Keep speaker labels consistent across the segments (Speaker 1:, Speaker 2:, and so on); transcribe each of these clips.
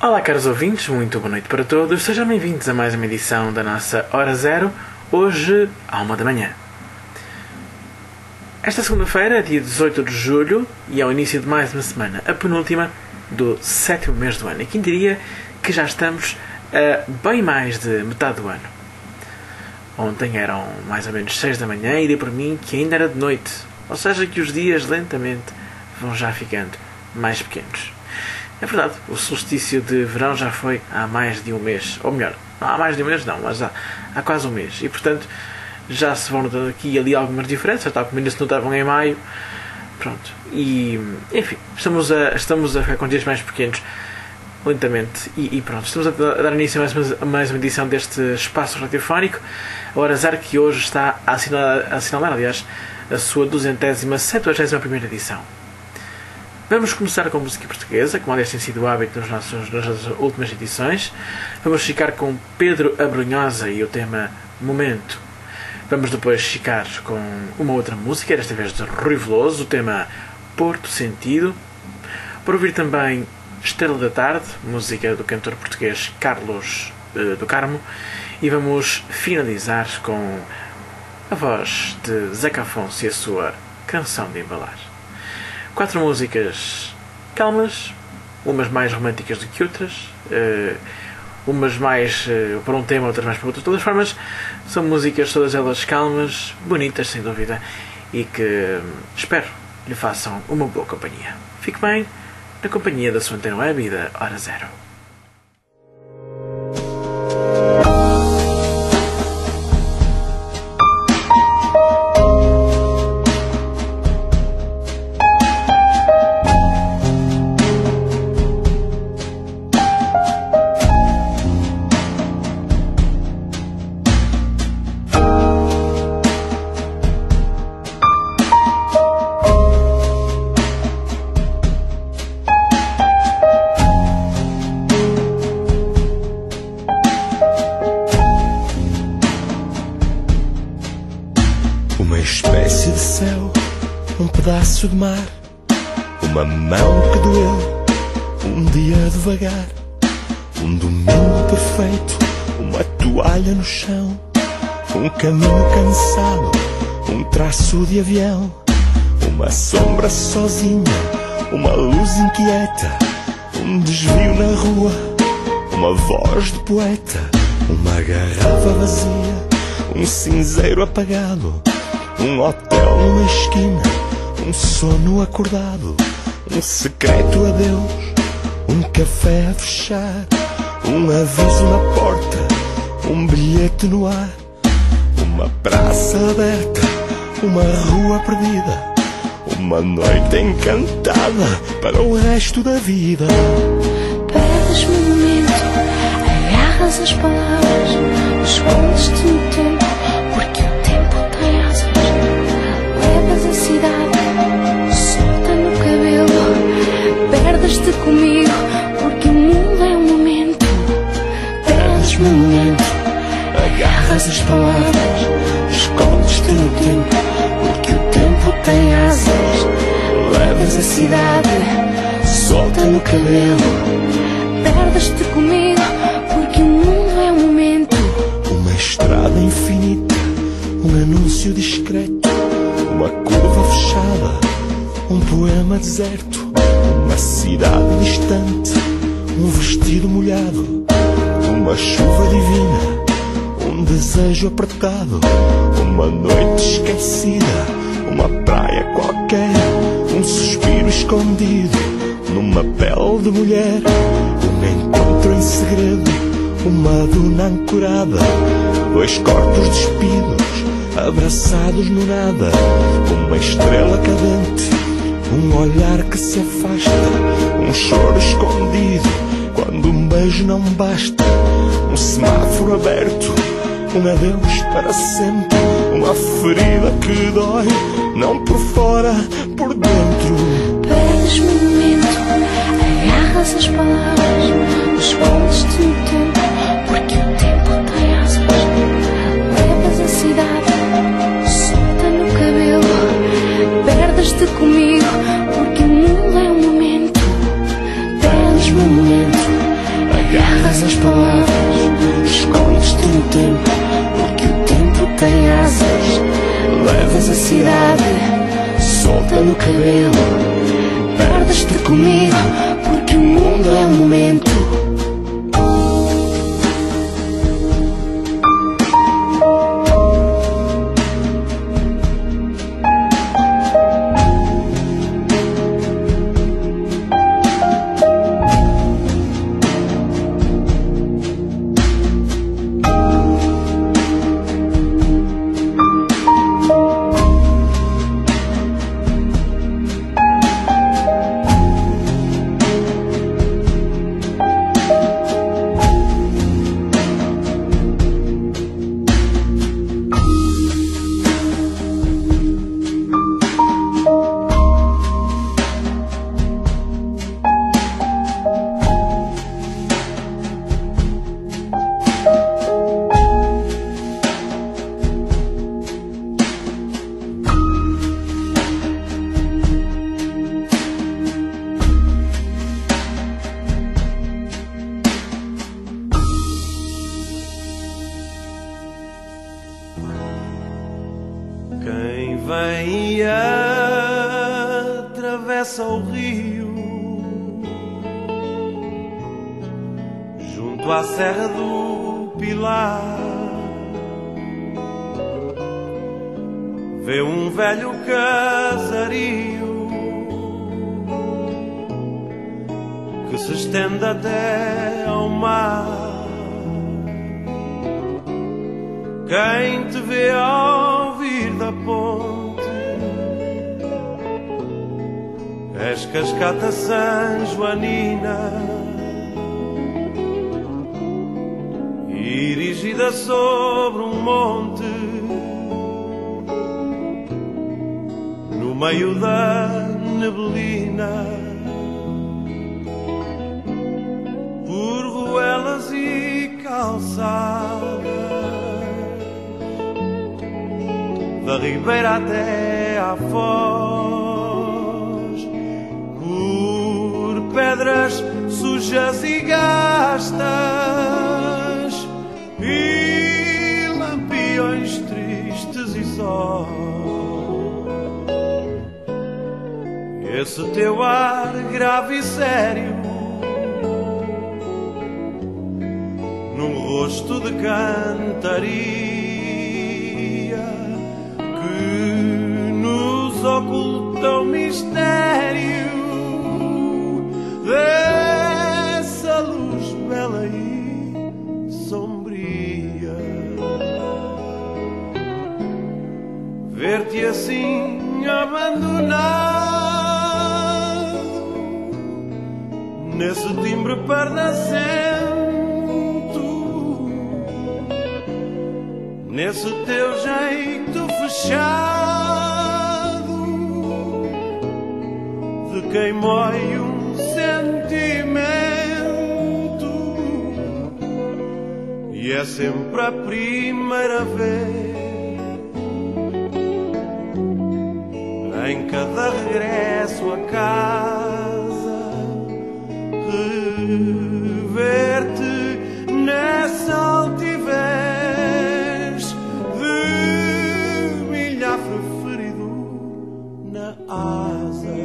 Speaker 1: Olá, caros ouvintes, muito boa noite para todos. Sejam bem-vindos a mais uma edição da nossa Hora Zero, hoje à 1 da manhã. Esta segunda-feira, dia 18 de julho, e é o início de mais uma semana, a penúltima do 7º mês do ano. E quem diria que já estamos a bem mais de metade do ano. Ontem eram mais ou menos 6 da manhã e dei por mim que ainda era de noite. Ou seja, que os dias lentamente vão já ficando mais pequenos. É verdade, o solstício de verão já foi há mais de um mês. Ou melhor, não há mais de um mês não, mas há quase um mês. E portanto, já se vão notando aqui e ali algumas diferenças, tal como ainda se notavam em maio. Pronto. E, enfim, estamos a ficar com dias mais pequenos, lentamente. E pronto, estamos a dar início a mais uma edição deste espaço radiofónico. A Hora Zero, que hoje está a assinalar, aliás, a sua 271ª edição. Vamos começar com música portuguesa, como aliás tem sido o hábito nas nossas últimas edições. Vamos ficar com Pedro Abrunhosa e o tema Momento. Vamos depois ficar com uma outra música, desta vez de Rui Veloso, o tema Porto Sentido. Para ouvir também Estrela da Tarde, música do cantor português Carlos do Carmo. E vamos finalizar com a voz de Zeca Afonso e a sua Canção de Embalar. 4 músicas calmas, umas mais românticas do que outras, umas mais para um tema, outras mais para outro. De todas as formas, são músicas todas elas calmas, bonitas sem dúvida, e que espero lhe façam uma boa companhia. Fique bem na companhia da sua Antena Web e da Hora Zero.
Speaker 2: De mar, uma mão que doeu, um dia devagar, um domingo perfeito, uma toalha no chão, um caminho cansado, um traço de avião, uma sombra sozinha, uma luz inquieta, um desvio na rua, uma voz de poeta, uma garrafa vazia, um cinzeiro apagado, um hotel numa esquina, um sono acordado, um secreto adeus, um café a fechar, um aviso na porta, um bilhete no ar, uma praça aberta, uma rua perdida, uma noite encantada para o resto da vida.
Speaker 3: Perdes-me um momento, agarras as palavras, escondes-te no tempo, porque o tempo tem asas, levas a cidade. Perdes-te comigo, porque o mundo é um momento. Perdes-me um momento,
Speaker 2: agarras as palavras, escondes-te no tempo, porque o tempo tem asas, levas a cidade, solta no cabelo.
Speaker 3: Perdes-te comigo, porque o mundo é um momento.
Speaker 2: Uma estrada infinita, um anúncio discreto, uma curva fechada, um poema deserto, uma cidade distante, um vestido molhado, uma chuva divina, um desejo apertado, uma noite esquecida, uma praia qualquer, um suspiro escondido numa pele de mulher, um encontro em segredo, uma duna ancorada, 2 corpos despidos, abraçados no nada, uma estrela cadente, um olhar que se afasta, um choro escondido, quando um beijo não basta, um semáforo aberto, um adeus para sempre, uma ferida que dói, não por fora, por dentro.
Speaker 3: Perdes-me um momento, agarras as palavras, escondes-te no tempo, porque o tempo tem asas, levas a cidade, solta no cabelo. Perdes-te comigo, porque o mundo é um momento. Perdes-me um momento, Agarras as palavras, escondes-te no tempo, porque o tempo tem asas. Levas a cidade, solta no cabelo. Perdes-te comigo, porque o mundo é um momento.
Speaker 4: Quem vem e atravessa o rio junto à Serra do Pilar, vê um velho casario que se estende até ao mar. Quem te vê ao vir da ponte, és cascata San Joanina, erigida sobre um monte, no meio da neblina, por ruelas e calçadas, da Ribeira até à Foz, por pedras sujas e gastas e lampiões tristes e só. Esse teu ar grave e sério, num rosto de cantaria, oculta o mistério dessa luz bela e sombria. Ver-te assim abandonado, nesse timbre pardacento, nesse teu jeito fechado de quem mói um sentimento, e é sempre a primeira vez em cada regresso a casa, rever-te nessa altivez de milhafre ferido na asa.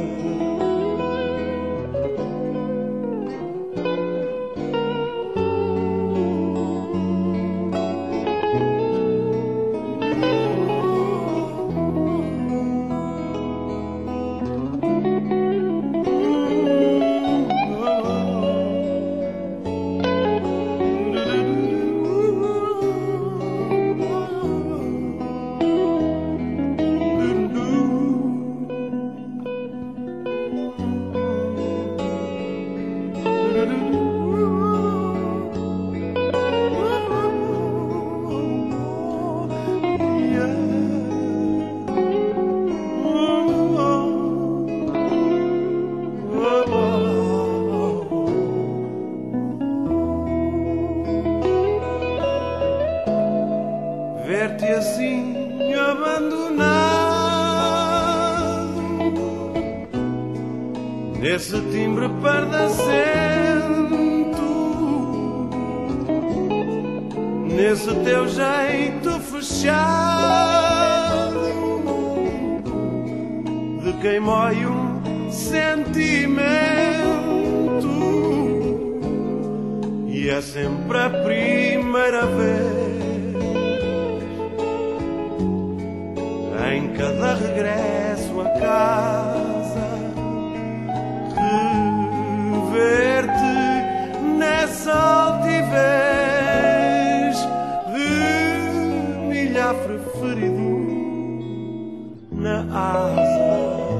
Speaker 4: Ver-te assim abandonado, nesse timbre pardacento, esse teu jeito fechado de quem mói um sentimento, e é sempre a primeira vez em cada regresso a casa ver-te nessa altivez de milhafre ferido na asa.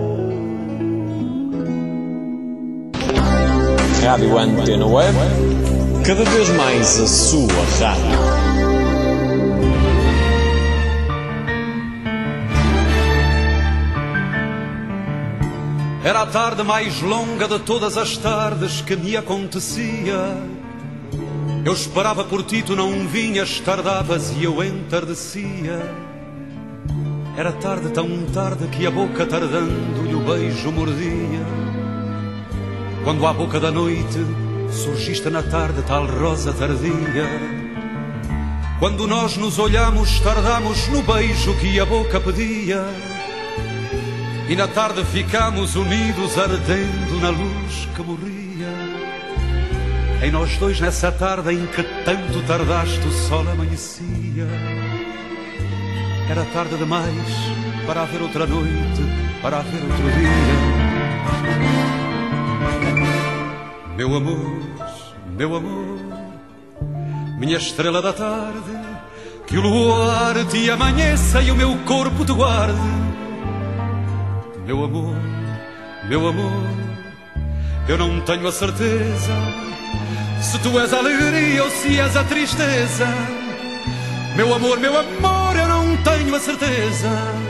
Speaker 5: Rádio Antena Web, cada vez mais a sua rádio.
Speaker 6: Era a tarde mais longa de todas as tardes que me acontecia. Eu esperava por ti, tu não vinhas, tardavas e eu entardecia. Era tarde, tão tarde, que a boca tardando-lhe o beijo mordia. Quando à boca da noite surgiste na tarde, tal rosa tardia. Quando nós nos olhamos, tardamos no beijo que a boca pedia. E na tarde ficamos unidos, ardendo na luz que morria. Em nós dois, nessa tarde em que tanto tardaste, o sol amanhecia. Era tarde demais para haver outra noite, para haver outro dia. Meu amor, minha estrela da tarde, que o luar te amanheça e o meu corpo te guarde. Meu amor, eu não tenho a certeza se tu és a alegria ou se és a tristeza. Meu amor, eu não tenho a certeza.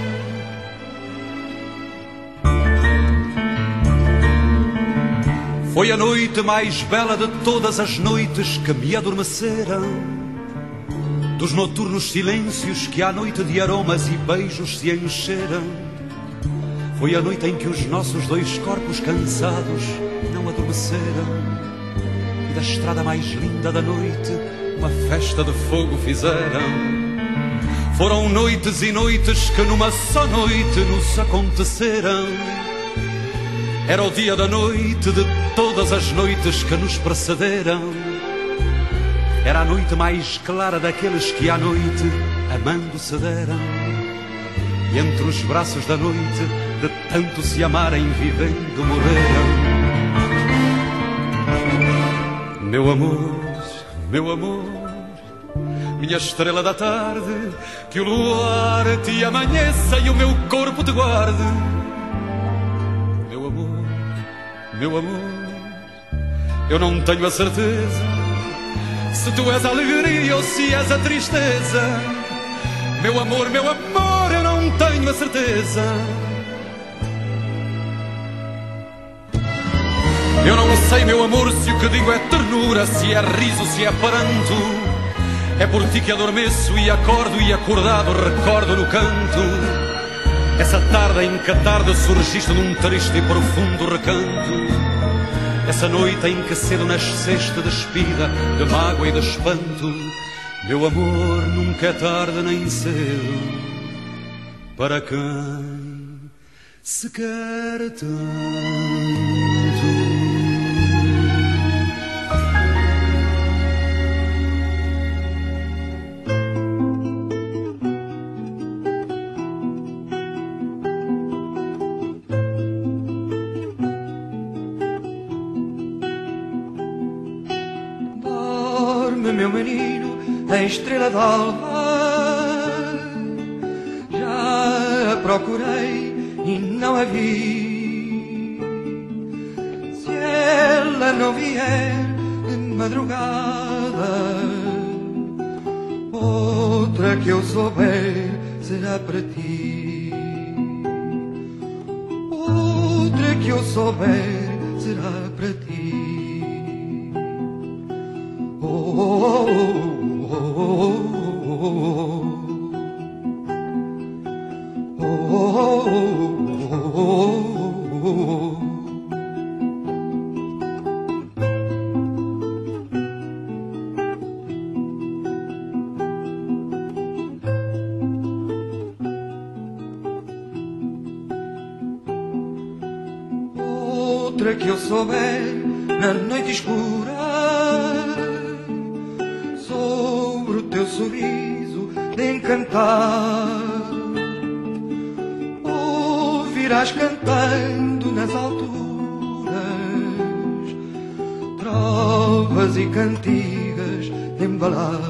Speaker 6: Foi a noite mais bela de todas as noites que me adormeceram, dos noturnos silêncios que à noite de aromas e beijos se encheram. Foi a noite em que os nossos dois corpos cansados não adormeceram, e da estrada mais linda da noite uma festa de fogo fizeram. Foram noites e noites que numa só noite nos aconteceram. Era o dia da noite de todas as noites que nos precederam. Era a noite mais clara daqueles que à noite amando se deram. E entre os braços da noite, de tanto se amarem, vivendo morreram. Meu amor, minha estrela da tarde, que o luar te amanheça e o meu corpo te guarde. Meu amor, eu não tenho a certeza se tu és a alegria ou se és a tristeza. Meu amor, eu não tenho a certeza. Eu não sei, meu amor, se o que digo é ternura, se é riso, se é pranto. É por ti que adormeço e acordo, e acordado recordo no canto essa tarde em que a tarde surgiste num triste e profundo recanto. Essa noite em que cedo nasceste despida de mágoa e de espanto. Meu amor, nunca é tarde nem cedo para quem se quer tanto.
Speaker 7: Meu menino, a estrela d'alva, já a procurei e não a vi. Se ela não vier de madrugada, outra que eu souber será para ti. Outra que eu souber será para ti. outra que eu souber na noite escura, sobre o teu sorriso de encantar, ouvirás cantando nas alturas trovas e cantigas de embalar,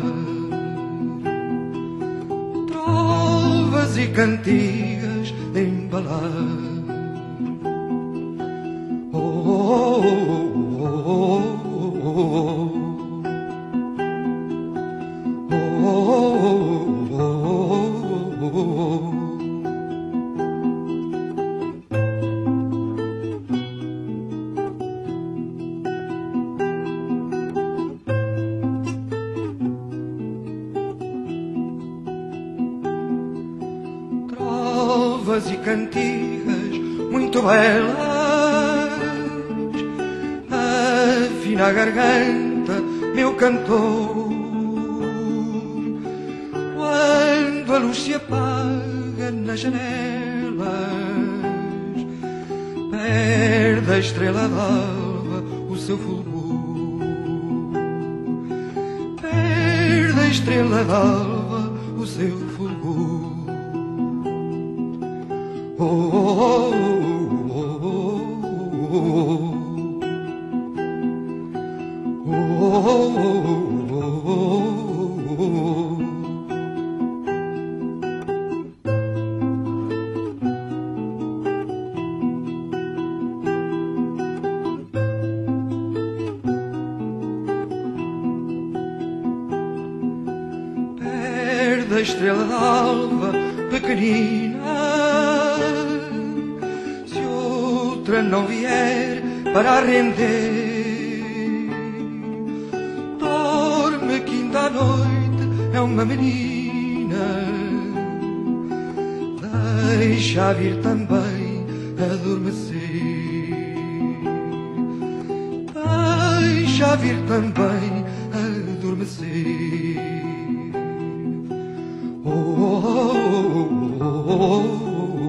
Speaker 7: trovas e cantigas de embalar. Trovas e cantigas muito belas, afina a garganta, meu cantor. Quando a luz se apaga nas janelas, perde a estrela d'alva o seu fulgor, perde a estrela d'alva o seu fulgor. Oh, oh, oh, oh, oh, oh. Perde a estrela d'alva pequenina, não vier para render. Dorme que ainda à noite é uma menina, deixa vir também adormecer, deixa vir também adormecer. Oh, oh, oh, oh, oh.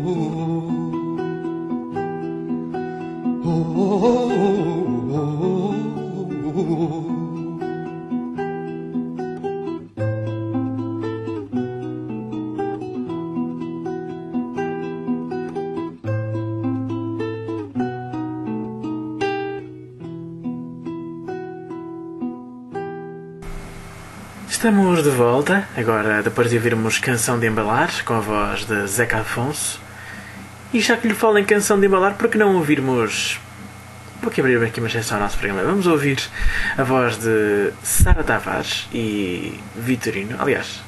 Speaker 1: Estamos de volta, agora depois de ouvirmos Canção de Embalar, com a voz de Zeca Afonso. E já que lhe falo em Canção de Embalar, por que não ouvirmos... Vou aqui abrir aqui uma exceção ao nosso programa. Vamos ouvir a voz de Sara Tavares e Vitorino. Aliás,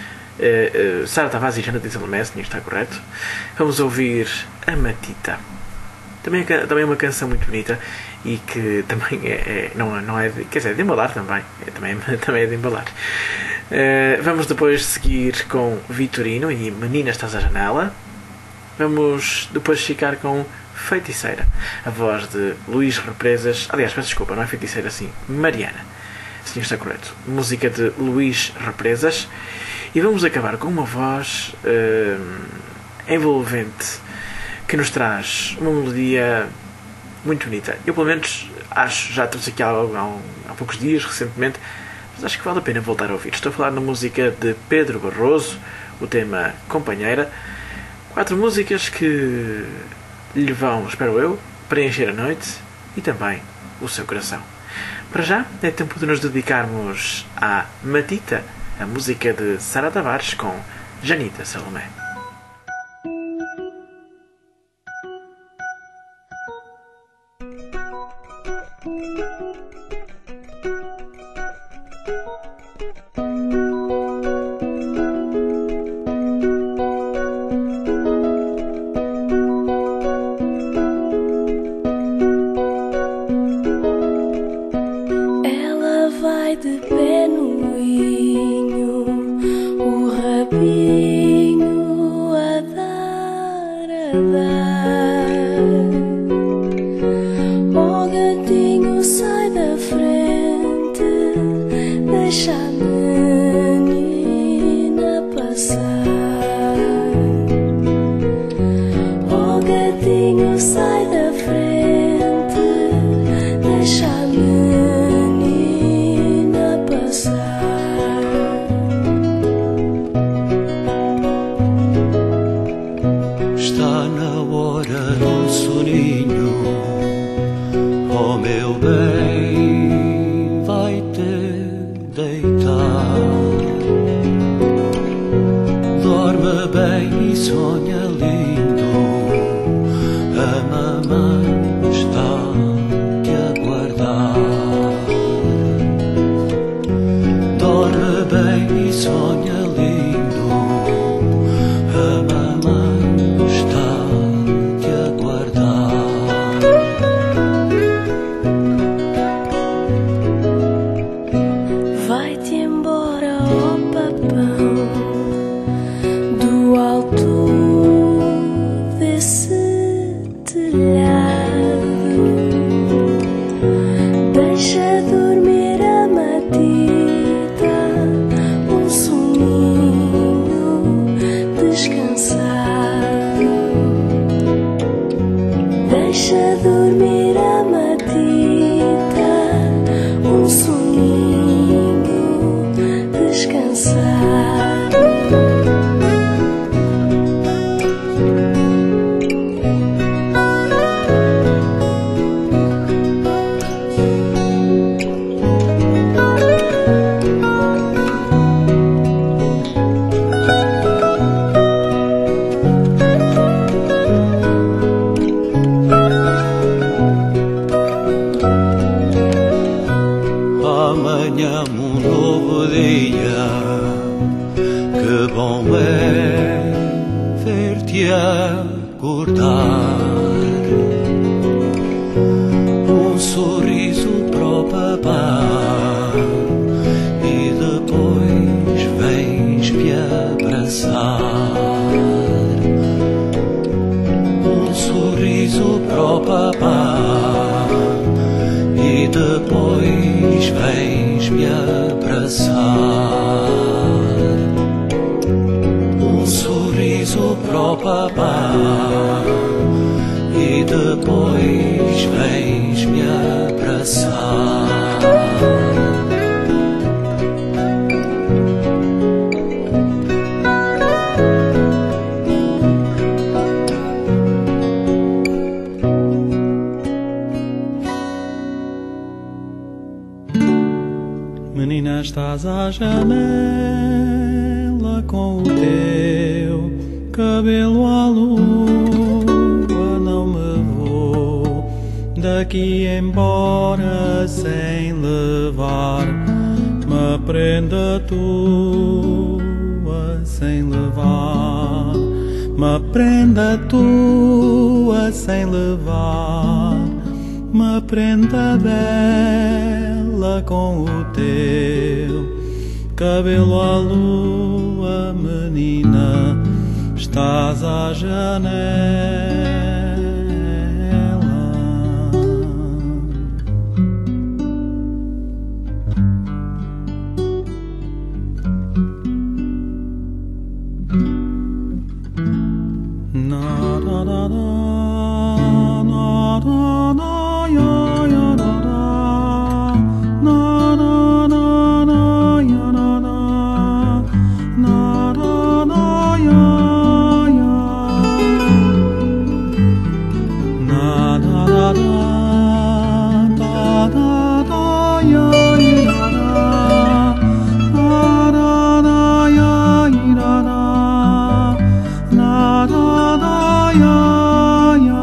Speaker 1: Sara Tavares e Jonathan Salomé, se está correto. Vamos ouvir A Matita. Também é uma canção muito bonita e que também não é de, quer dizer, de embalar também. Também é de embalar. Vamos depois seguir com Vitorino e Menina Estás à Janela. Vamos depois ficar com Feiticeira, a voz de Luís Represas. Aliás, peço desculpa, não é Feiticeira, sim, Mariana. Sim, está correto. Música de Luís Represas. E vamos acabar com uma voz envolvente, que nos traz uma melodia muito bonita. Eu, pelo menos, acho, já trouxe aqui há poucos dias, recentemente, mas acho que vale a pena voltar a ouvir. Estou a falar na música de Pedro Barroso, o tema Companheira. 4 músicas que lhe vão, espero eu, preencher a noite e também o seu coração. Para já, é tempo de nos dedicarmos à Matita, a música de Sara Tavares com Janita Salomé.
Speaker 3: Sai da frente.
Speaker 8: Dorme bem e sonha lindo, a mamãe está-te a guardar. Dorme bem e sonha lindo, a mamãe está-te a guardar.
Speaker 3: Vai-te embora, ó papão, do alto desse telhado. Deixa dormir a Matilda, um soninho descansado. Deixa dormir a Matilda, um soninho descansado.
Speaker 8: Amanhã um novo dia, que bom é ver-te acordar. Um sorriso para o papá e depois vens-me abraçar. Um sorriso para o papá e depois vens-me abraçar. Um sorriso para o papá e depois vens-me abraçar. Menina, estás à janela com o teu cabelo à lua. Não me vou daqui embora sem levar uma prenda tua, sem levar uma prenda tua, sem levar uma prenda bela com o teu cabelo à lua. Menina, estás à janela. Na da da da, na da da ya ya da da, na da da da ya da da, na da da ya ya, na da da da da ya ya da, na da da ya da da, na da da ya ya.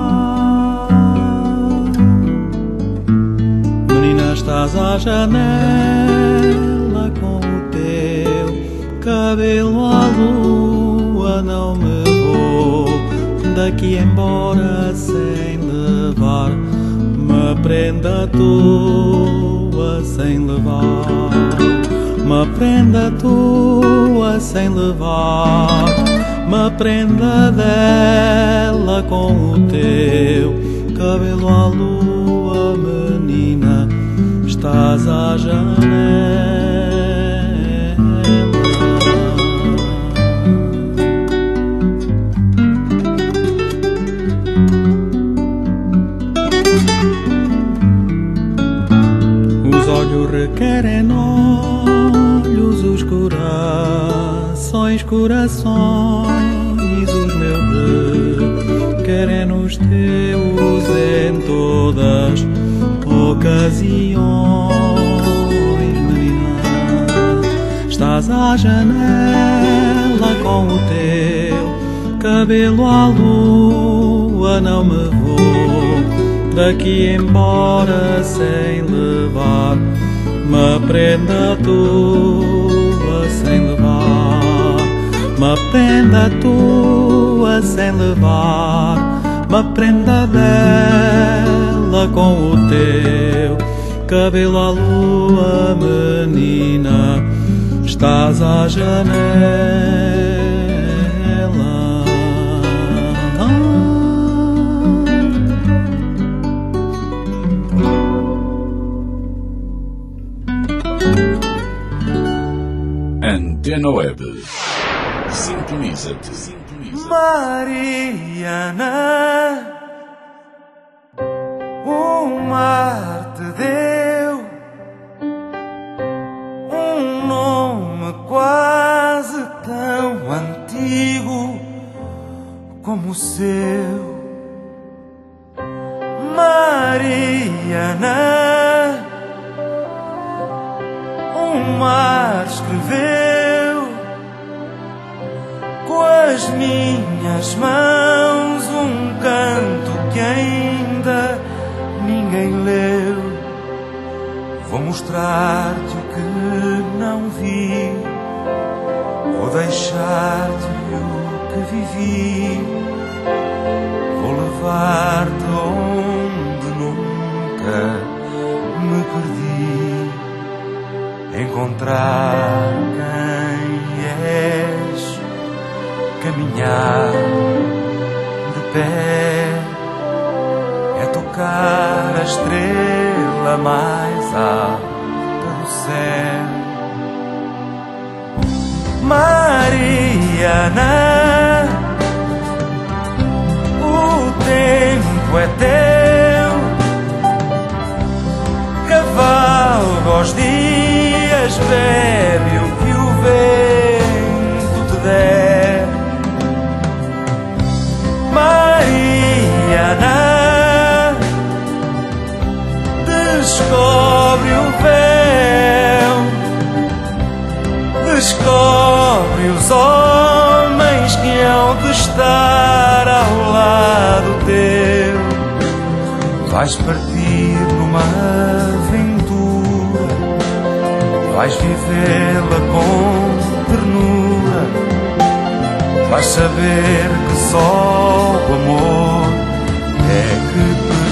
Speaker 8: Menina, estás à janela com o teu cabelo à lua. Não me vou daqui embora sem levar uma prenda tua, sem levar uma prenda tua, sem levar uma prenda dela com o teu cabelo à lua. Menina, estás à janela. Os olhos requerem olhos, os corações, corações, os meus requerem os teus em todas ocasiões. Menina, está Estás à janela com o teu cabelo à lua, não me vou daqui embora sem levar uma prenda tua, sem levar uma prenda tua, sem levar uma prenda dela com o teu cabelo à lua, menina, estás à janela.
Speaker 2: Antena Web. Sintoniza-te.
Speaker 7: Mariana, o mar te deu um nome quase tão antigo como o seu. Mariana, o mar escreveu com as minhas mãos um canto que ainda ninguém leu. Vou mostrar-te o que não vi, vou deixar-te o que vivi, vou levar-te onde nunca me perdi. Encontrar quem és, caminhar de pé, é tocar a estrela mais alta do céu. Mariana, o tempo é teu, cavalga aos dias, bebe o que o vento te der. Mariana, descobre o véu, descobre os homens que hão de estar ao lado teu. Vais partir numa aventura, vais vivê-la com ternura, vais saber que só o amor é que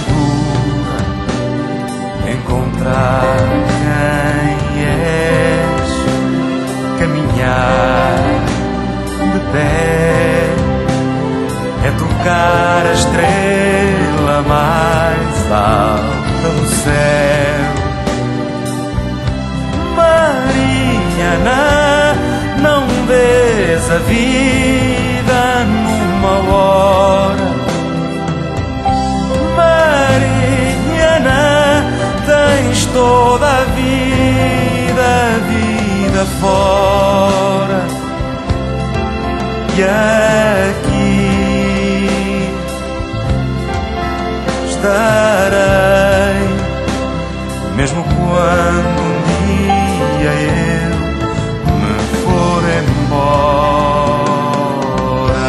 Speaker 7: perdura. Encontrar quem és, caminhar de pé, é tocar a estrela mais alta do céu. Mariana, não vês a vida numa hora. Mariana, tens toda a vida fora. E aqui estarei, mesmo quando um dia eu me for embora.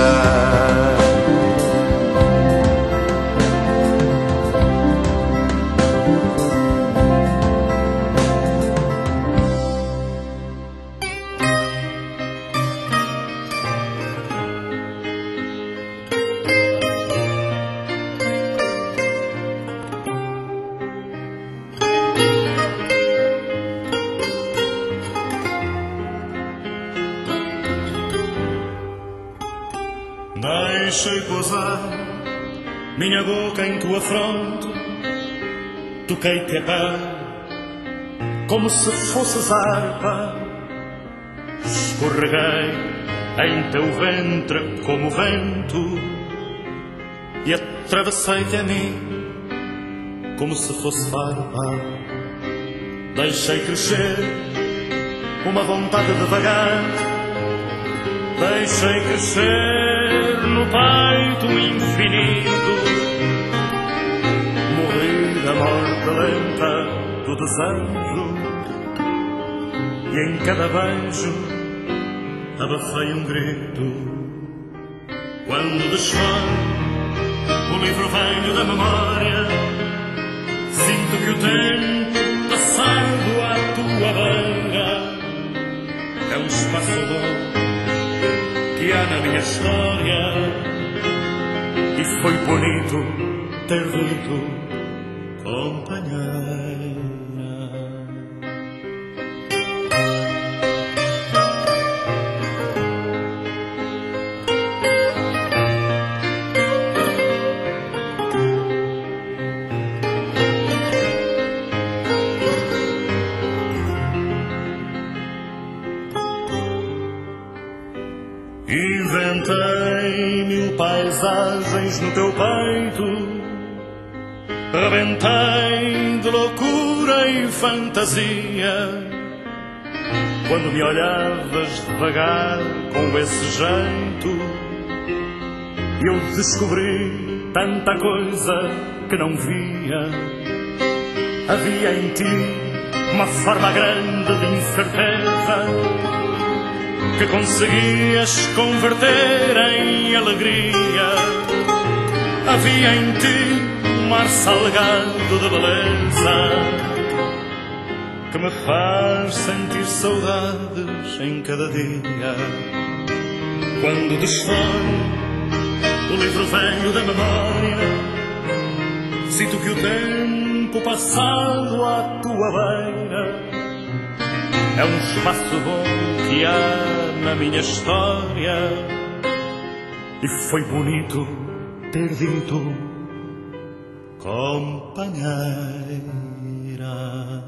Speaker 9: Deixei pousar minha boca em tua fronte, toquei-te a pé como se fosses harpa, escorreguei em teu ventre como vento e atravessei-te a mim como se fosse farpa. Deixei crescer uma vontade de vagar, deixei crescer no peito infinito, morri da morte lenta do desejo e em cada beijo abafei um grito. Quando desfaz o livro velho da memória, sinto que o tempo passado à tua beira é um espaço bom que há na minha história. E foi bonito ter dito, companheira. Inventei 1000 paisagens no teu peito, rebentei de loucura e fantasia. Quando me olhavas devagar com esse jeito, eu descobri tanta coisa que não via. Havia em ti uma forma grande de incerteza que conseguias converter em alegria. Havia em ti um mar salgado de beleza que me faz sentir saudades em cada dia. Quando desflore o livro velho da memória, sinto que o tempo passado à tua beira é um espaço bom que há na minha história. E foi bonito ter dito, companheira.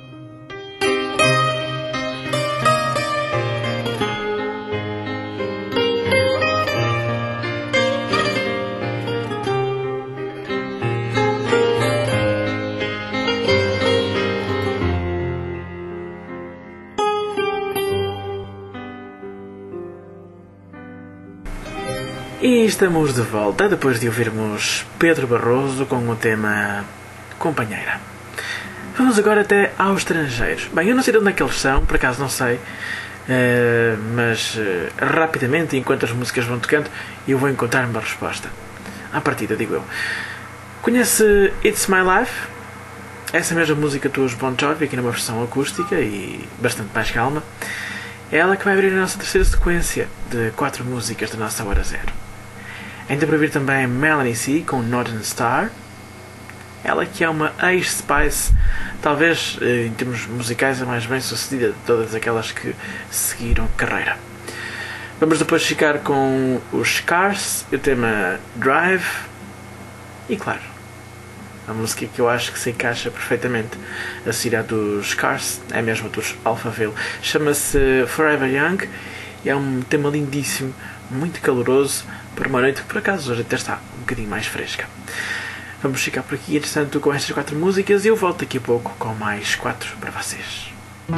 Speaker 1: E estamos de volta depois de ouvirmos Pedro Barroso com o tema Companheira. Vamos agora até aos estrangeiros. Bem, eu não sei de onde é que eles são, por acaso não sei, mas rapidamente, enquanto as músicas vão tocando, eu vou encontrar uma resposta. À partida, digo eu. Conhece It's My Life? Essa mesma música dos Bon Jovi, aqui numa versão acústica e bastante mais calma. É ela que vai abrir a nossa terceira sequência de 4 músicas da nossa Hora Zero. Ainda para vir também Melanie C com Northern Star. Ela que é uma ex-Spice, talvez em termos musicais a mais bem sucedida de todas aquelas que seguiram carreira. Vamos depois ficar com os Cars, o tema Drive e claro, a música que eu acho que se encaixa perfeitamente a seguir à dos Cars, é mesmo dos Alphaville. Chama-se Forever Young e é um tema lindíssimo, muito caloroso, para uma noite que por acaso hoje até está um bocadinho mais fresca. Vamos ficar por aqui, entretanto, com estas 4 músicas e eu volto daqui a pouco com mais 4 para vocês.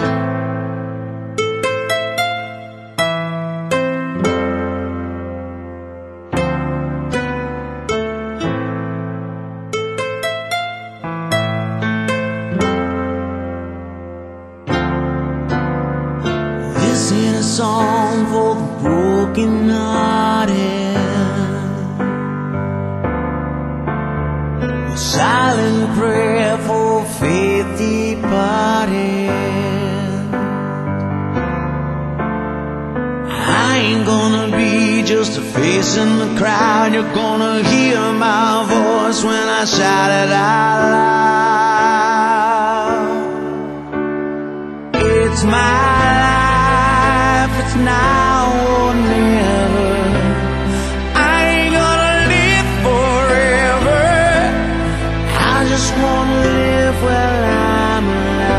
Speaker 3: This ain't a song for the broken hearted, silent prayer for faith departed. I ain't gonna be just a face in the crowd. You're gonna hear my voice when I shout it out loud. It's my life, it's now or never. Just wanna live while I'm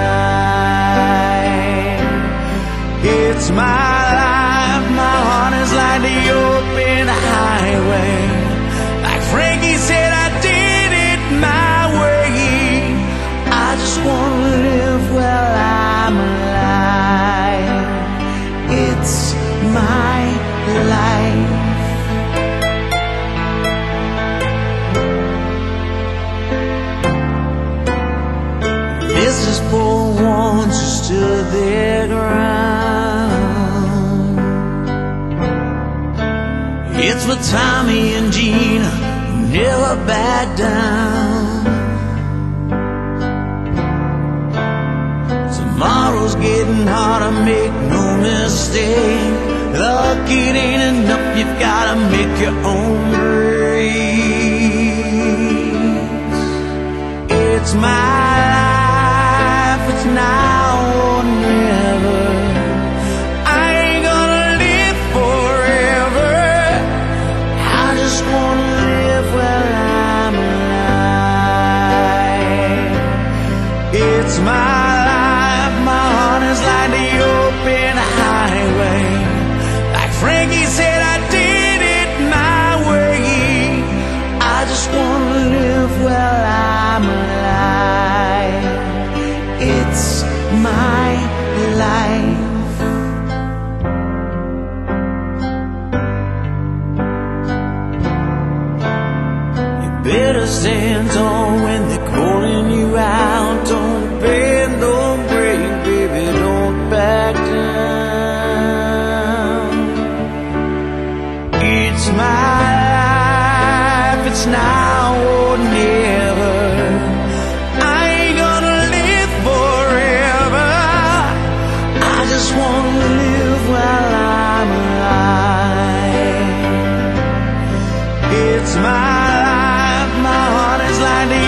Speaker 3: alive. It's my life, my heart is like the open highway. Like Frankie said, I did it my way. I just wanna live while I'm alive. It's my life. This is for ones who stood their ground.
Speaker 10: with Tommy and Gina, who never back down. Tomorrow's getting harder, make no mistake. Luck, it ain't enough, you've gotta make your own grace. It's my life, it's now or never. I ain't gonna live forever. I just wanna live while I'm alive. It's my life, my heart is like the open highway. Like Frankie said, I did it my way. I just wanna live while I'm alive. It's my life. You better stand tall when they're calling you out. Don't bend, don't break, baby, don't back down. It's my life, it's now or never. I ain't gonna live forever. I just wanna live while I'm alive. It's my life, my heart is like the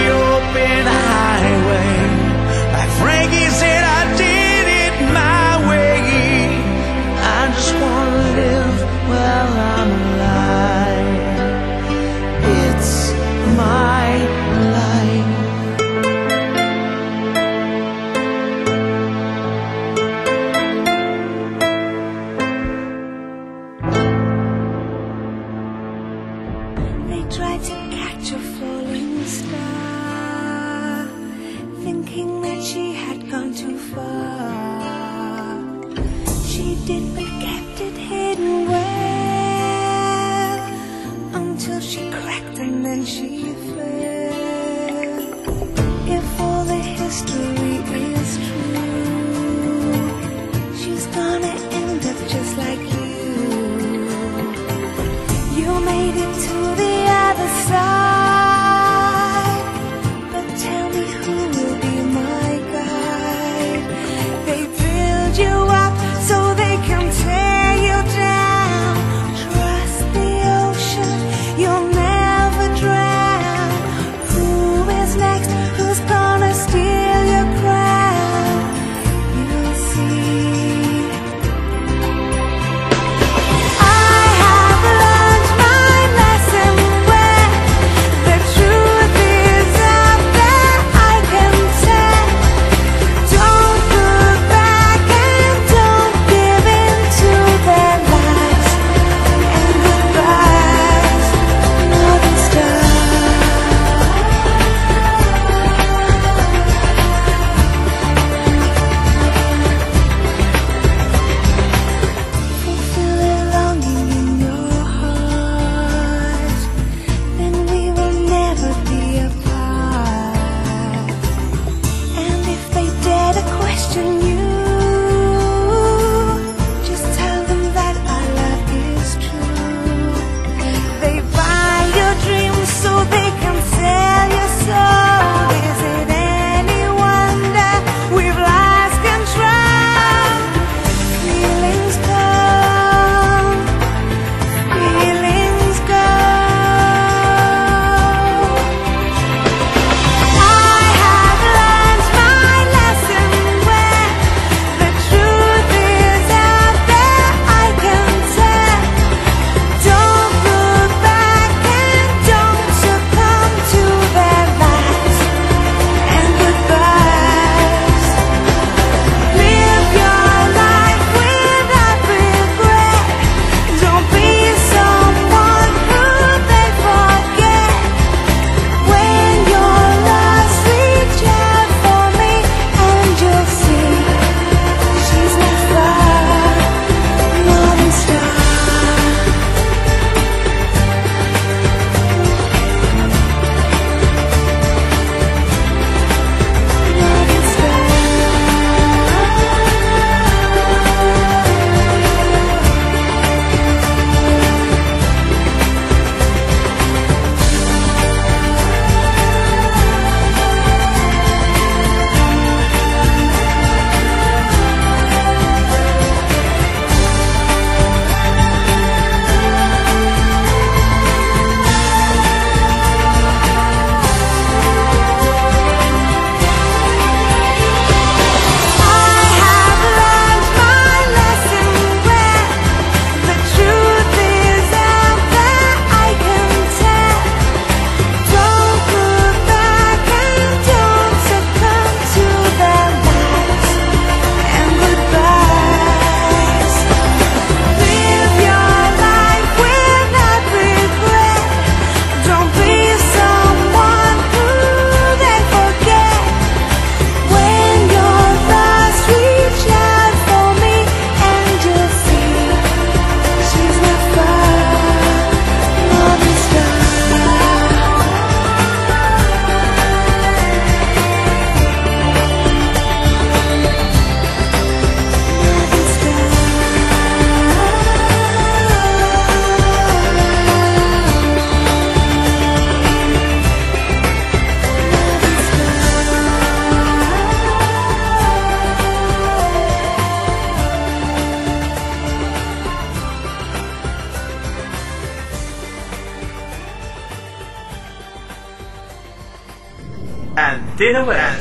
Speaker 1: Antena Barã.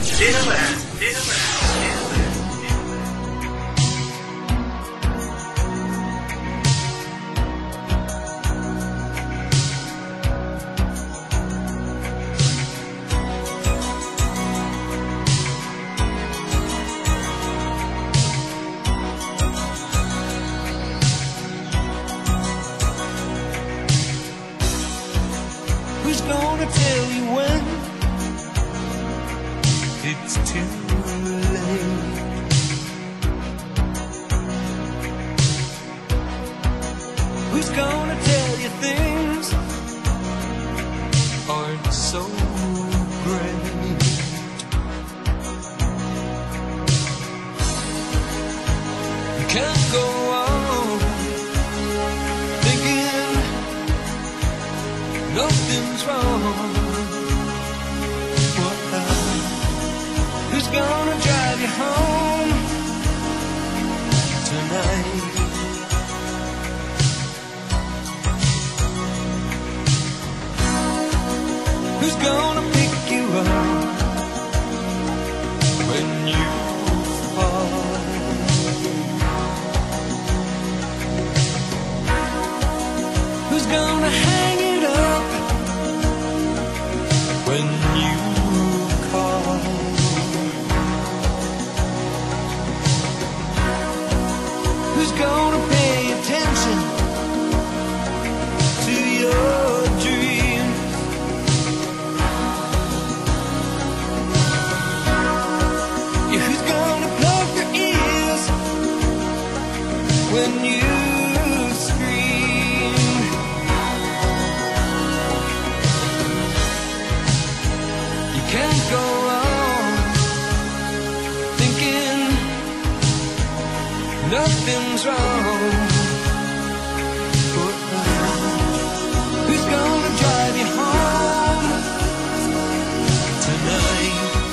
Speaker 10: Who's gonna tell you when it's too late? Who's gonna tell you things aren't so great? You can't go on thinking nothing's wrong. Who's gonna drive you home tonight? Who's gonna pick you up when you fall? Who's gonna hang it up when you call? Who's gonna pay attention to your dreams? Yeah, who's gonna plug your ears when you scream? You can't go on thinking nothing's wrong. Who's gonna drive you home tonight?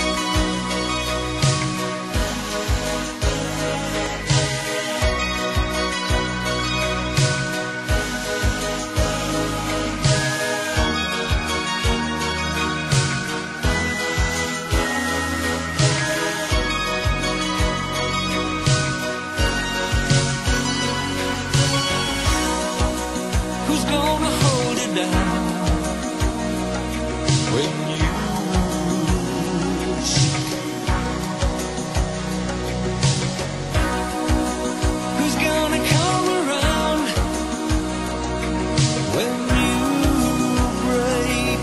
Speaker 10: Who's gonna hold it down when you shake? Who's gonna come around when you break?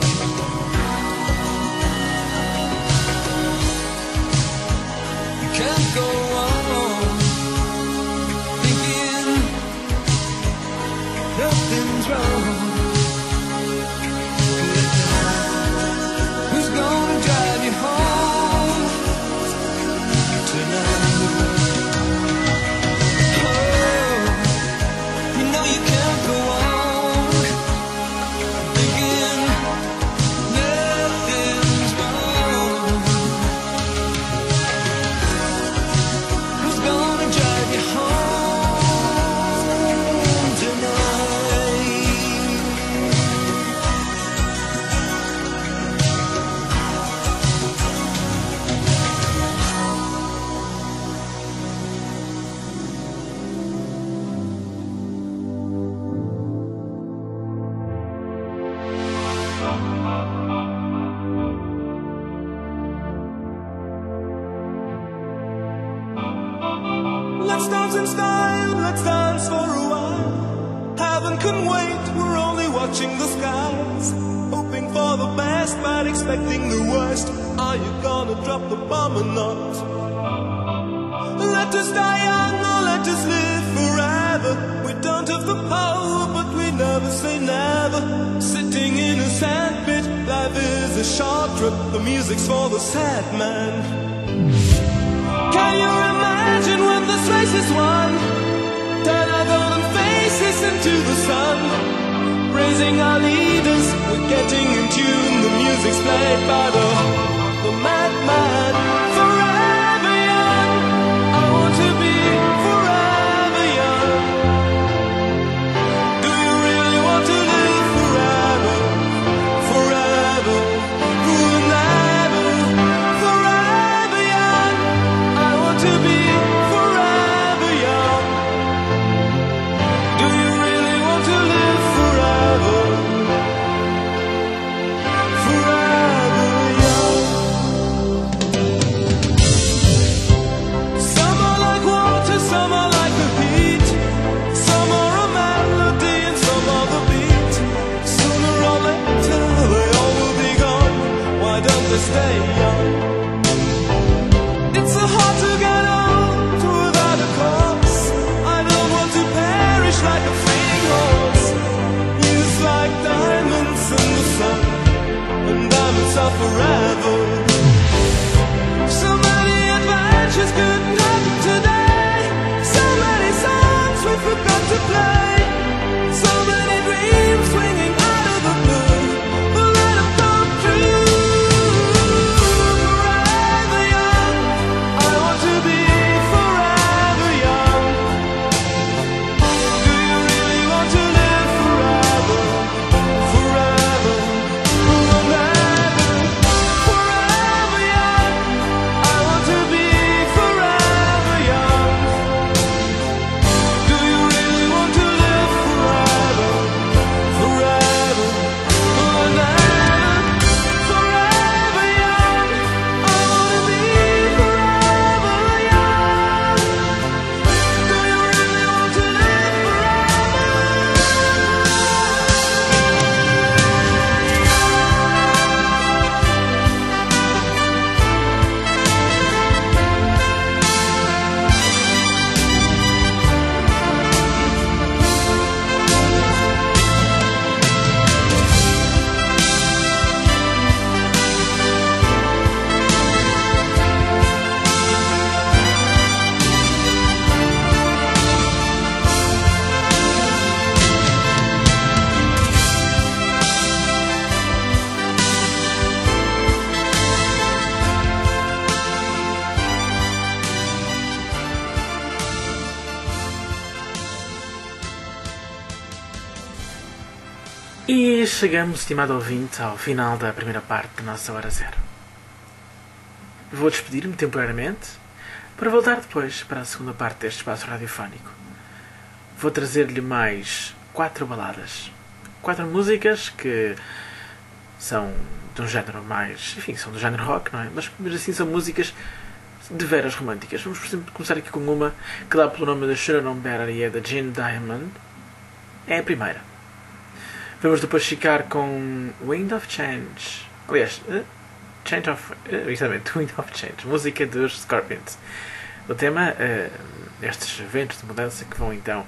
Speaker 10: You can't go on thinking nothing's wrong. Who's gonna drive you home tonight? Oh, you know you can't go on thinking nothing's wrong. Who's gonna drive you home tonight?
Speaker 4: Let's dance in style, let's dance for a while. Heaven can wait, we're only watching the skies. Hoping for the best, but expecting the worst. Are you gonna drop the bomb or not? Let us die young or let us live forever. We don't have the power, but we never say never. Sitting in a sandpit, life is a short trip. The music's for the sad man. Can you imagine when this race is won? Turn our golden faces into the sun. Praising our leaders, we're getting in tune. The music's played by the madman. Forever young, I want to be forever young. Do you really want to live forever? Forever, forever, like a fading horse. Youth like diamonds in the sun, and diamonds are forever. So many adventures couldn't happen today. So many songs we forgot to play. So many dreams swinging out of the blue. But let them come true. Forever young, I want to be forever young. Do you really want to live forever? Forever, forever, forever young. I want to be forever young. Do you really want to live forever? Forever, forever, forever young. I want to be forever young. Do you really want to live
Speaker 1: E chegamos, estimado ouvinte, ao final da primeira parte da nossa Hora Zero. Vou despedir-me temporariamente para voltar depois para a segunda parte deste espaço radiofónico. Vou trazer-lhe mais 4 baladas. 4 músicas que são de um género mais... Enfim, são do género rock, não é? Mas assim são músicas de veras românticas. Vamos, por exemplo, começar aqui com uma que dá pelo nome da Shoulda Known Better e é da Jean Diamond. É a primeira. Vamos depois ficar com Wind of Change. Aliás, exatamente, Wind of Change, música dos Scorpions. O tema, estes ventos de mudança que vão então,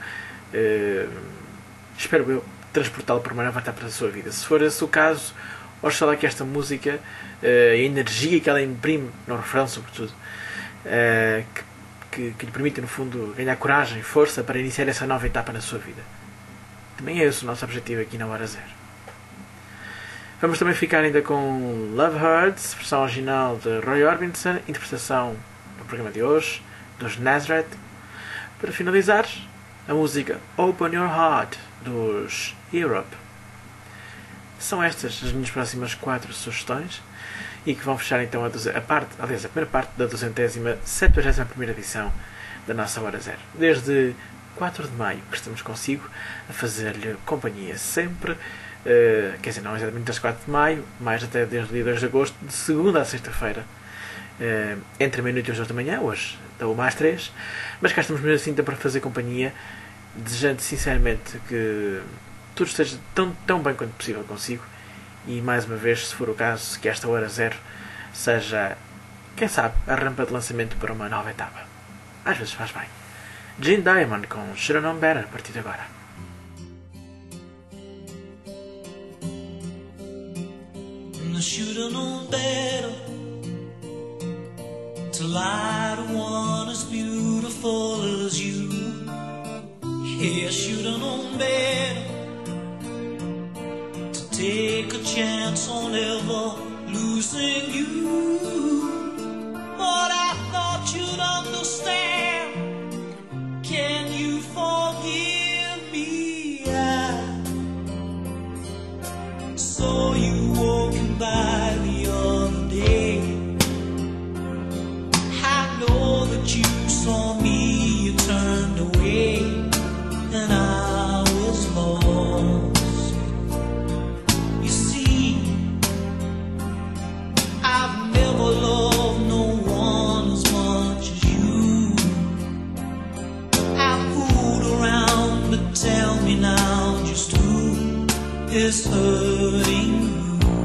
Speaker 1: espero eu, transportá-lo por uma nova etapa da sua vida. Se for esse o caso, oxalá que esta música, a energia que ela imprime no refrão, sobretudo, que lhe permite, no fundo, ganhar coragem e força para iniciar essa nova etapa na sua vida. Também é esse o nosso objetivo aqui na Hora Zero. Vamos também ficar ainda com Love Hurts, versão original de Roy Orbison, interpretação do programa de hoje, dos Nazareth. Para finalizar, a música Open Your Heart, dos Europe. São estas as minhas próximas 4 sugestões e que vão fechar então a primeira parte da 271ª edição da nossa Hora Zero. Desde 4 de maio que estamos consigo a fazer-lhe companhia sempre, quer dizer, não exatamente das 4 de maio, mais até desde o dia 2 de agosto, de segunda a sexta-feira, entre a meia-noite e as 2 da manhã, hoje da 1 às 3, mas cá estamos mesmo assim para fazer companhia, desejando sinceramente que tudo esteja tão bem quanto possível consigo e, mais uma vez, se for o caso, que esta Hora Zero seja, quem sabe, a rampa de lançamento para uma nova etapa. Às vezes faz bem. Jean Diamond com Shoulda Known Better a partir de agora.
Speaker 10: I shoulda known better to lie to one as beautiful as you. Yeah, I shoulda known better to take a chance on ever losing you. But I thought you'd understand. Can you forgive me? I saw you walking by the other day. I know that you saw me, you turned away, and I was lost. You see, I've never loved no one as much as you. I've fooled around, but tell me now just who is hurting you.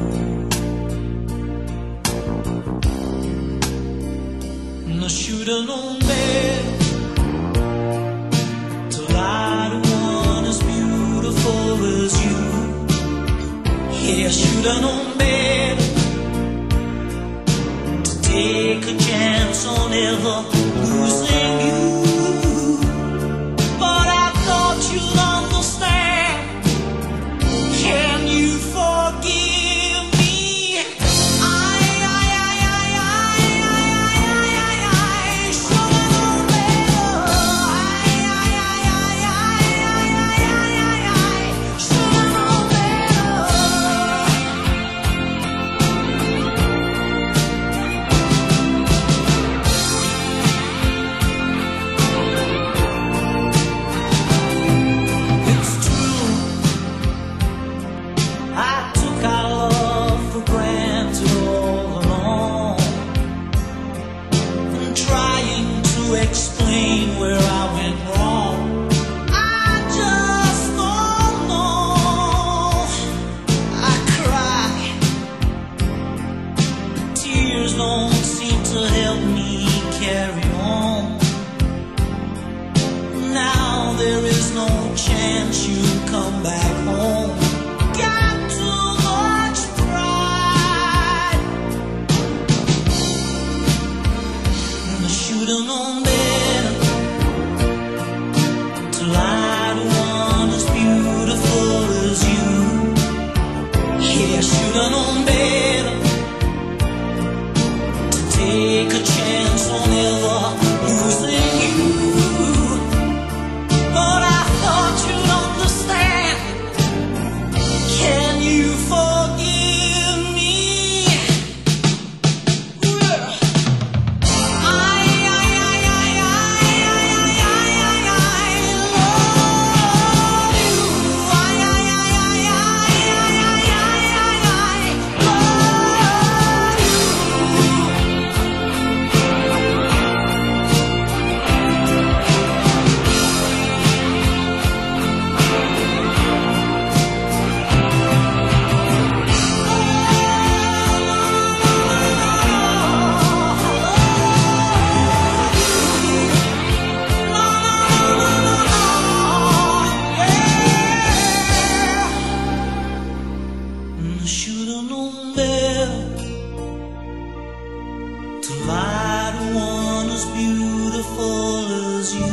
Speaker 10: And I shoulda known better to lie to one should have known better to take a chance on ever losing you. But I thought you'd understand. Can you forgive me? Should have known better. Should have known better. It's true, I took our love for granted all along. I'm trying to explain where I went wrong. I just don't know. I cry, tears don't seem to help me carry on. Now there is no chance you'll come back home. Got too much pride, and I should have known better to lie to one as beautiful as you. Yeah, I should have known better to take a chance on ever losing you. But I thought you'd understand. Can you forgive me? I should have known better to lie to one as beautiful as you.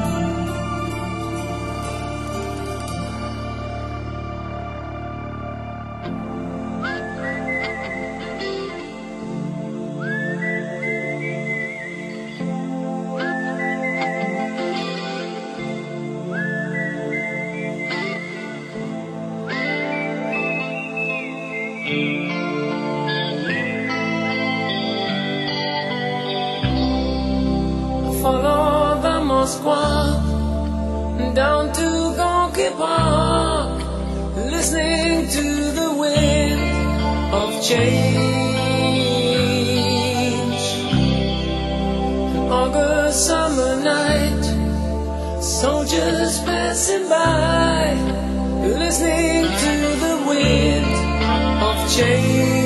Speaker 11: Follow the Moskva down to Gonky Park, listening to the wind of change. An August summer night, soldiers passing by, listening to the wind of change.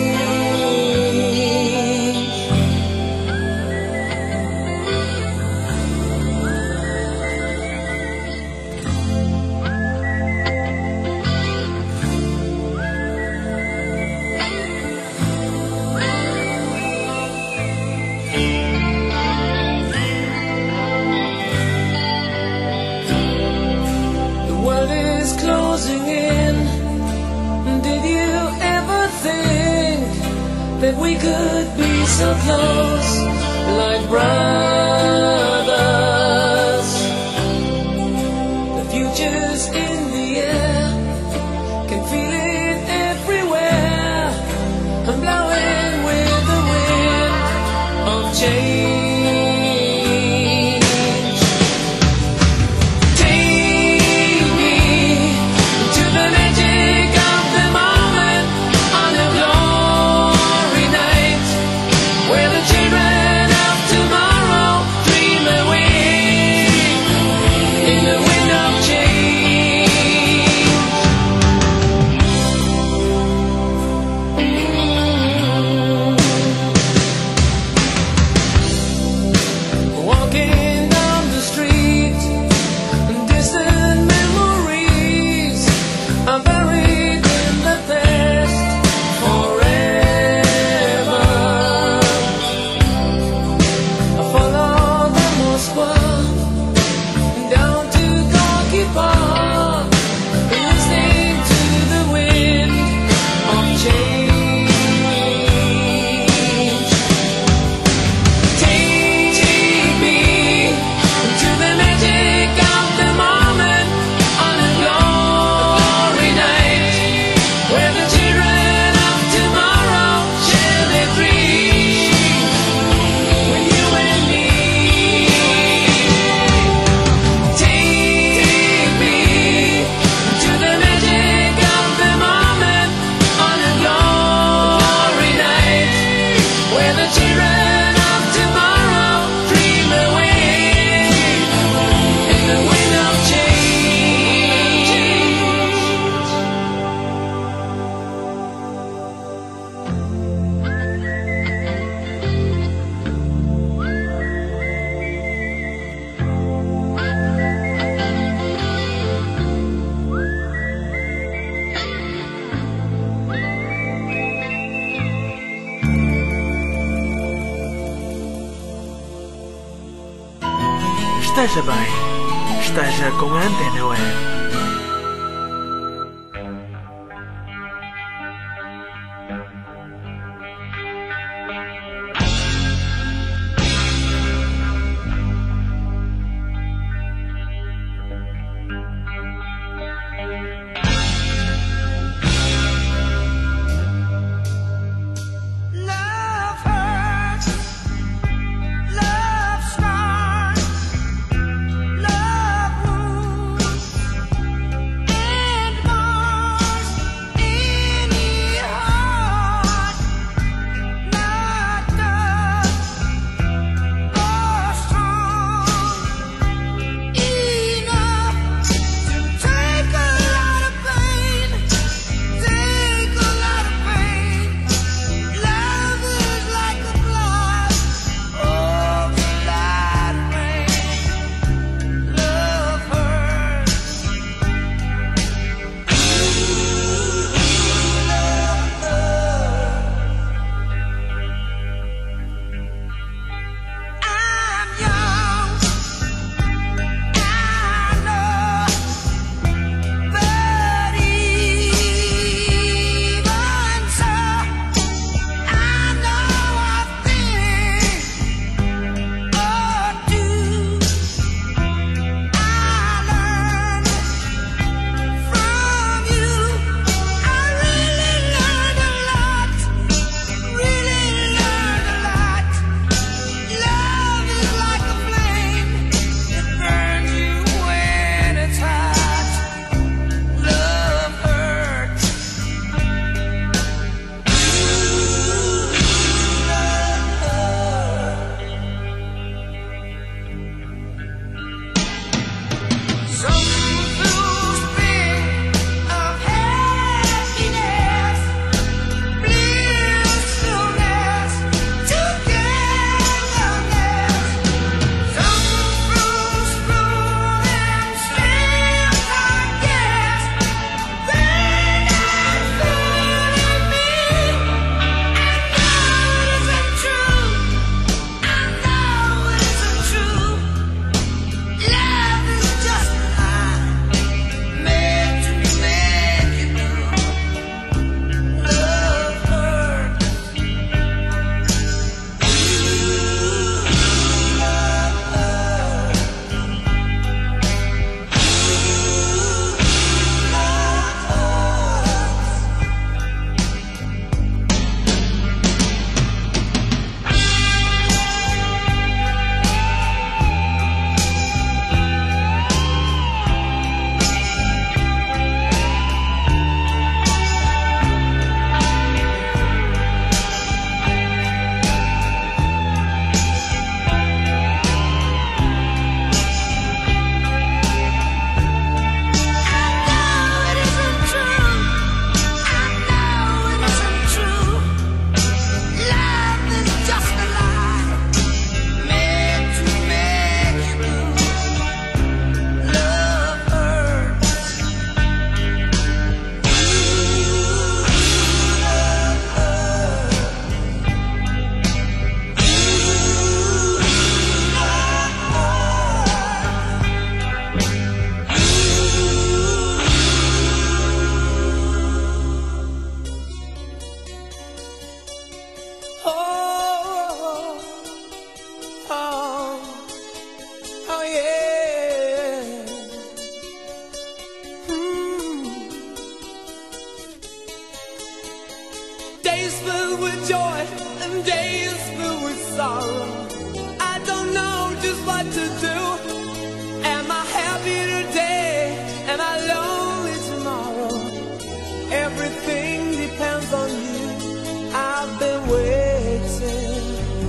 Speaker 11: The world is closing in. Did you ever think that we could be so close, like brothers? The future's in the air, can feel it everywhere. I'm blowing with the wind of change. Take me to the magic of the moment on a glory night, where the children of tomorrow dream away in the wind of change.
Speaker 1: esteja bem, esteja com a Antena Web.
Speaker 12: Days filled with joy and days filled with sorrow. I don't know just what to do. Am I happy today? Am I lonely tomorrow? Everything depends on you. I've been waiting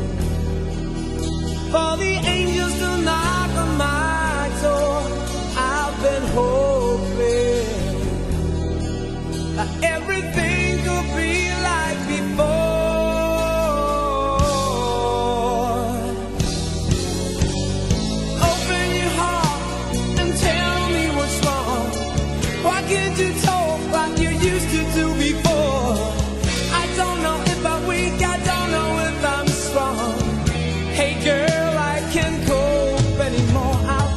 Speaker 12: for the angels to knock on my door. I've been hoping that everything could be like before. Open your heart and tell me what's wrong. Why can't you talk like you used to do before? I don't know if I'm weak, I don't know if I'm strong. Hey girl, I can't cope anymore.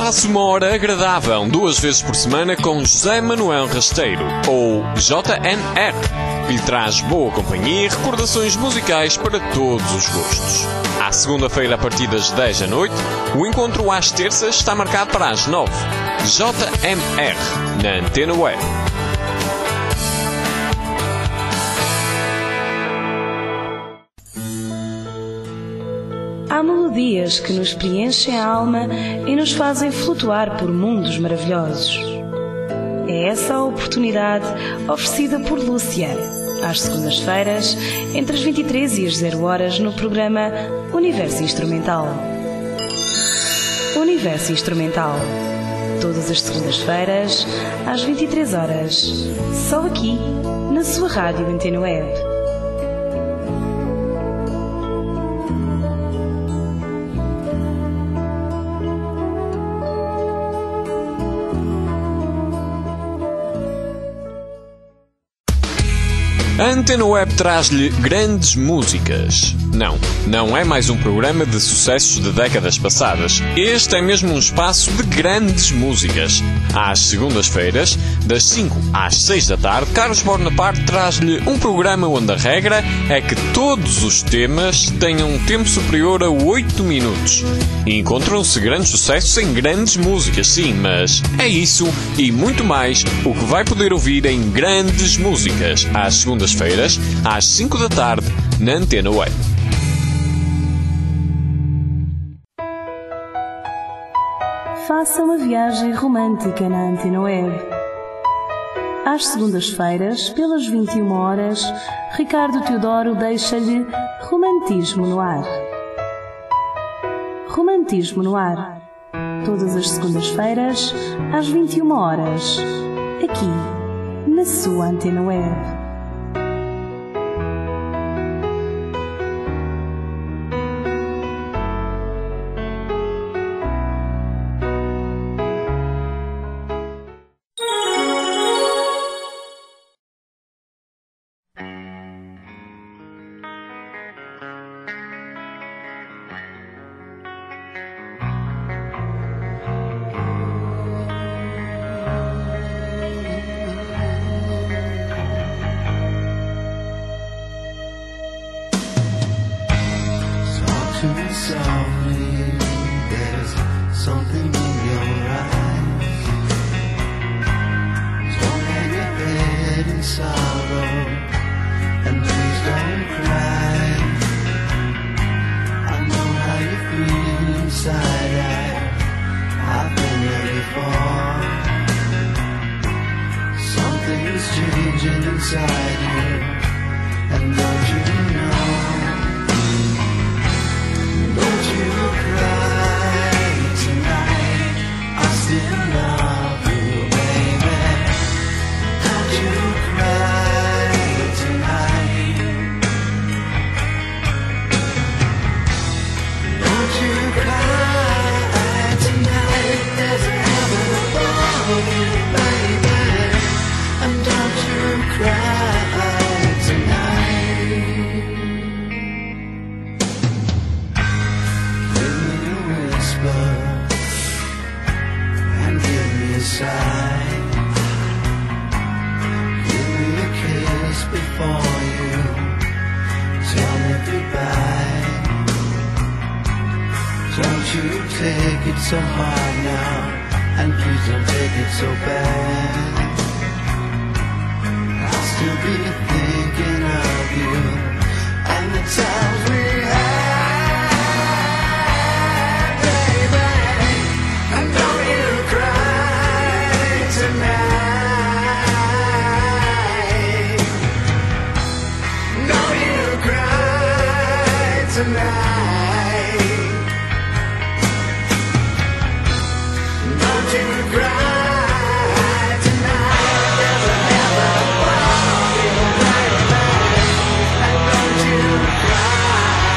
Speaker 5: Passe uma hora agradável 2 vezes por semana com José Manuel Rasteiro, ou JNR, que lhe traz boa companhia e recordações musicais para todos os gostos. À segunda-feira, a partir das 10 da noite, o encontro às terças está marcado para as 9. JMR, na Antena Web.
Speaker 13: Há melodias que nos preenchem a alma e nos fazem flutuar por mundos maravilhosos. É essa a oportunidade oferecida por Lúcia, às segundas-feiras, entre as 23 e as 0 horas, no programa Universo Instrumental. Universo Instrumental. Todas as segundas-feiras, às 23 horas, só aqui, na sua rádio Antena Web.
Speaker 5: A Antena Web traz-lhe grandes músicas. Não é mais um programa de sucessos de décadas passadas. Este é mesmo um espaço de grandes músicas. Às segundas-feiras, das 5 às 6 da tarde, Carlos Bonaparte traz-lhe um programa onde a regra é que todos os temas tenham um tempo superior a 8 minutos. E encontram-se grandes sucessos em grandes músicas, sim, mas é isso e muito mais o que vai poder ouvir em grandes músicas, às segundas-feiras, às 5 da tarde, na Antena Web.
Speaker 13: Faça uma viagem romântica na Antena Web. Às segundas-feiras, pelas 21 horas, Ricardo Teodoro deixa-lhe Romantismo no Ar. Romantismo no Ar. Todas as segundas-feiras, às 21 horas, aqui, na sua Antena Web.
Speaker 12: Cry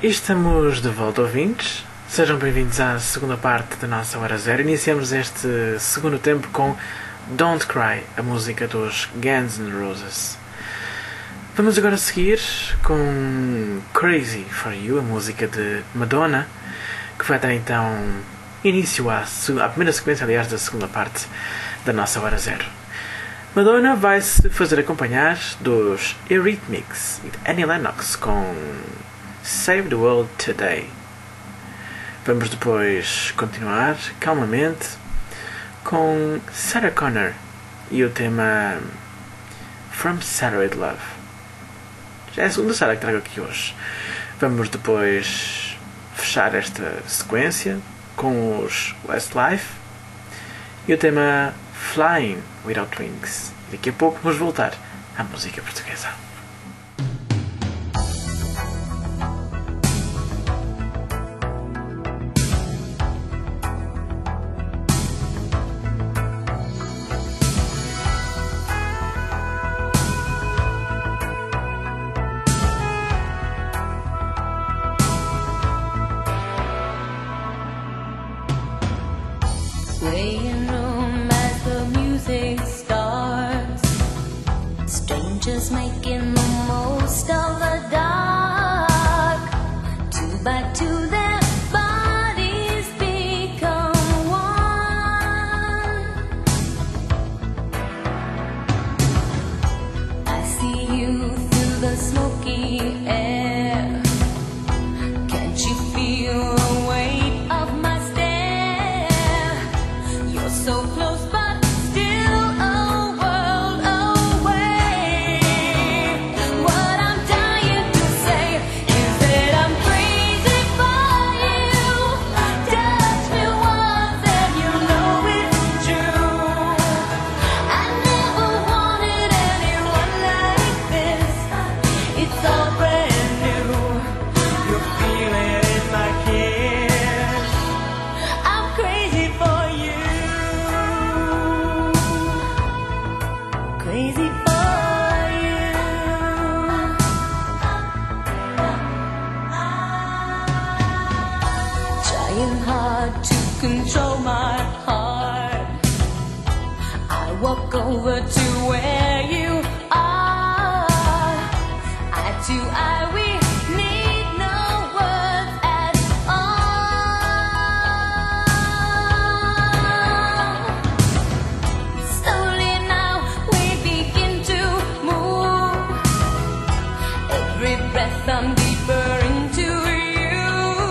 Speaker 1: E estamos de volta, ouvintes. Sejam bem-vindos à segunda parte da nossa Hora Zero. Iniciamos este segundo tempo com Don't Cry, a música dos Guns N' Roses. Vamos agora seguir com Crazy For You, a música de Madonna, que vai dar então início à primeira sequência, aliás, da segunda parte da nossa Hora Zero. Madonna vai se fazer acompanhar dos Eurythmics e de Annie Lennox com Save the World Today. Vamos depois continuar calmamente com Sarah Connor e o tema From Saturday Love. Já é a segunda Sarah que trago aqui hoje. Vamos depois fechar esta sequência com os Westlife e o tema Flying Without Wings. Daqui a pouco vamos voltar à música portuguesa.
Speaker 14: Swaying room as the music starts, strangers making the most of the dark. Two by two their bodies become one. I see you through the smoky air. Can't you feel the weight of my so close but still a world away. What I'm dying to say is that I'm crazy for you. Touch me once and you know it's true. I never wanted anyone like this. It's all brand new. You're feeling it in my kiss. I'm crazy for you. Crazy for you. Trying hard to control my heart. I walk over to where you are. Eye to eye, we need no words at all. Slowly now we begin to move. Every breath I'm deeper into you.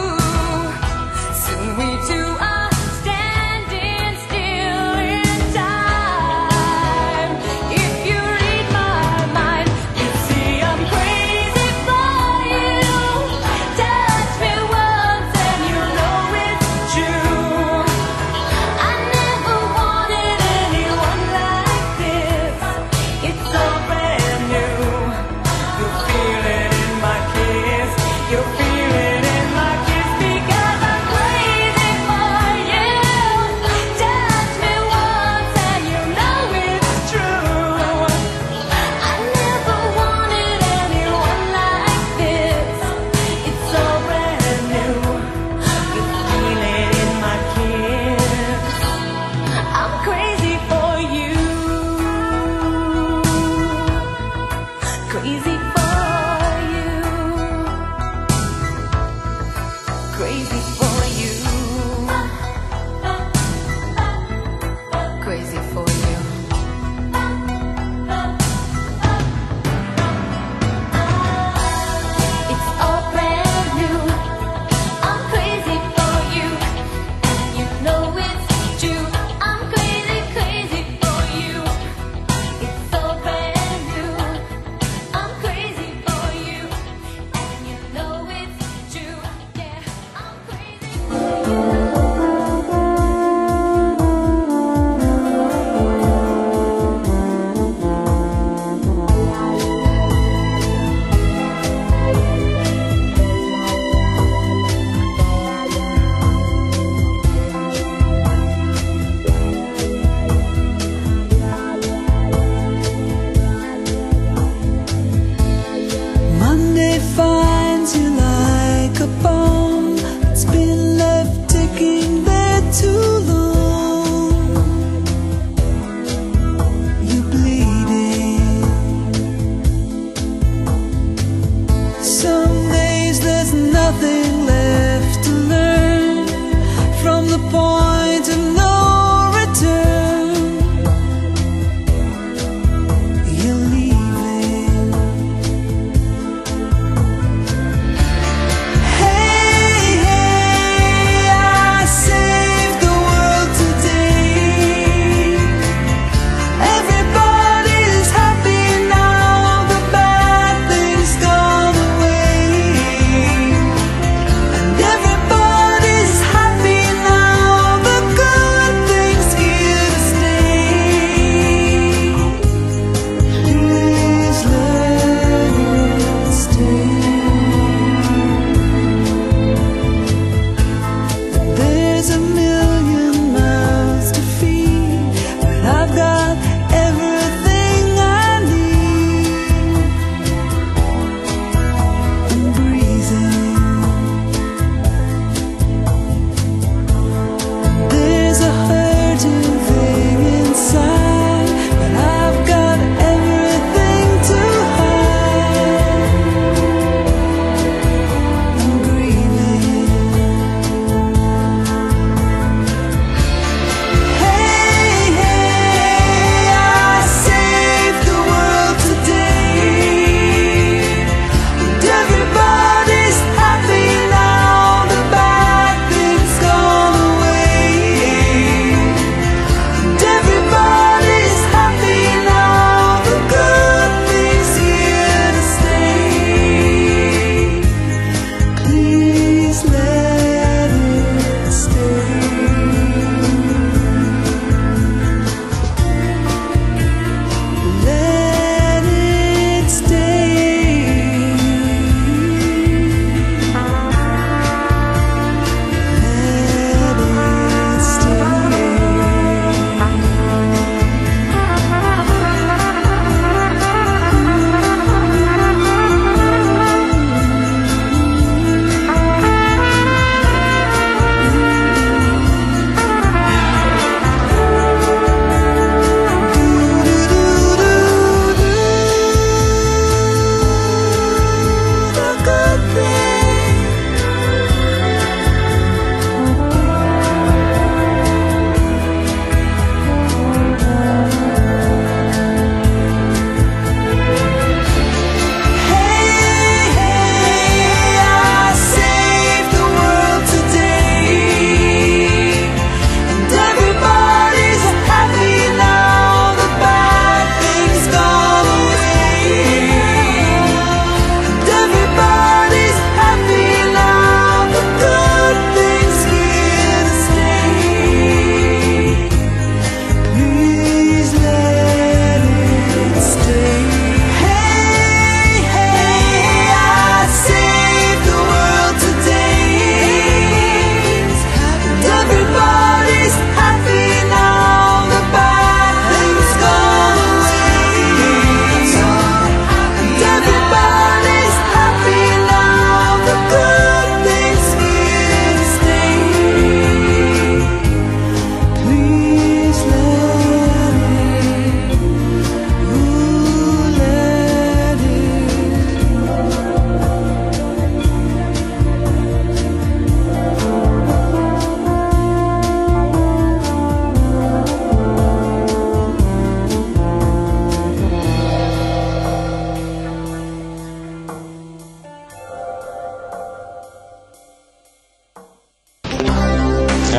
Speaker 14: Soon we two are standing still in time. If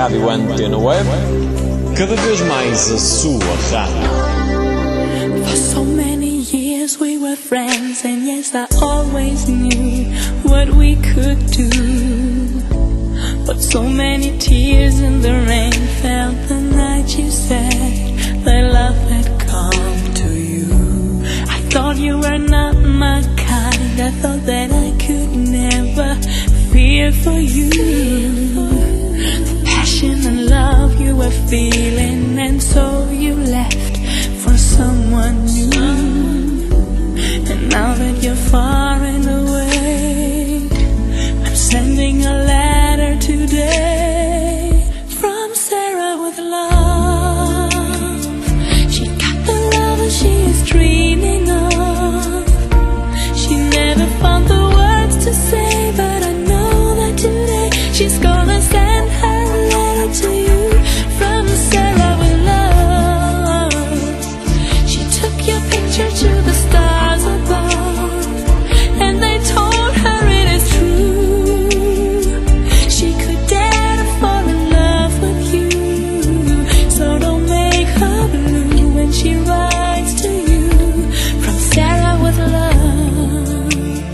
Speaker 5: Rádio Antena Web, cada vez mais a sua rádio.
Speaker 3: For so many years we were friends, and yes, I always knew what we could do. But so many tears in the rain fell the night you said that love had come to you. I thought you were not my kind, I thought that I could never fear for you. The passion and love you were feeling, and so you left for someone new. And now that you're far and away, I'm sending a letter today from Sarah with love. She got the love that she is dreaming of. She never found the words to say, but I know that today she's gonna send her a letter to you from Sarah with love. She took your picture to the stars above, and they told her it is true. She could dare to fall in love with you, so don't make her blue when she writes to you from Sarah with love.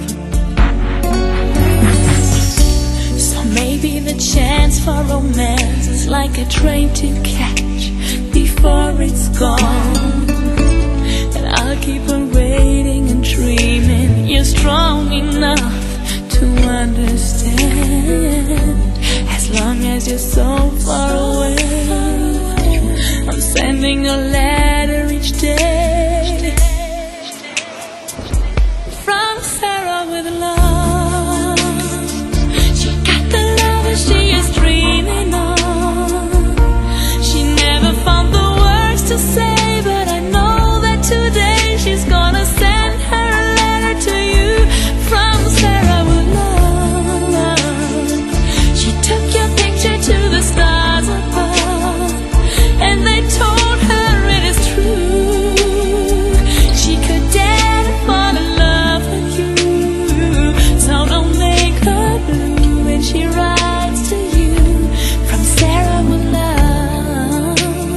Speaker 3: So maybe the chance for romance is like a train to catch before it's gone. And I'll keep on waiting and dreaming you're strong enough to understand. As long as you're so far away, I'm sending a letter each day from Sarah with love. She got the love that she is dreaming of. She never found the words to say, but I know that today she's gonna send her a letter to you from Sarah with love. She took your picture to the stars above, and they told her it is true. She could dare to fall in love with you, so don't make her blue when she writes to you from Sarah with love.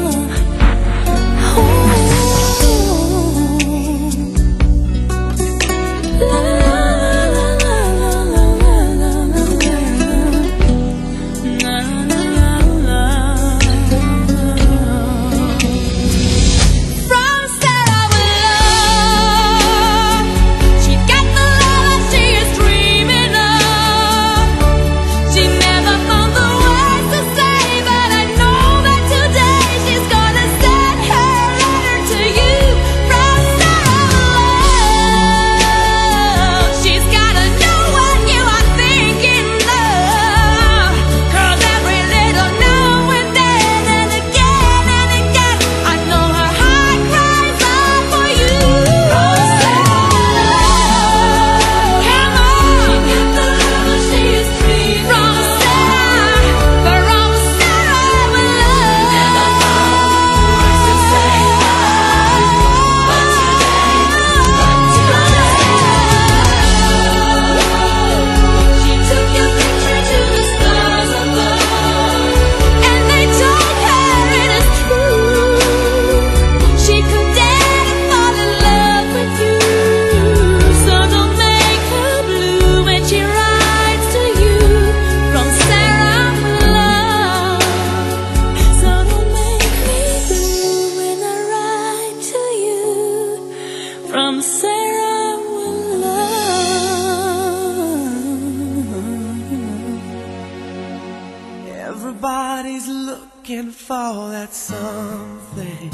Speaker 3: From Sarah with love.
Speaker 12: Everybody's looking for that something,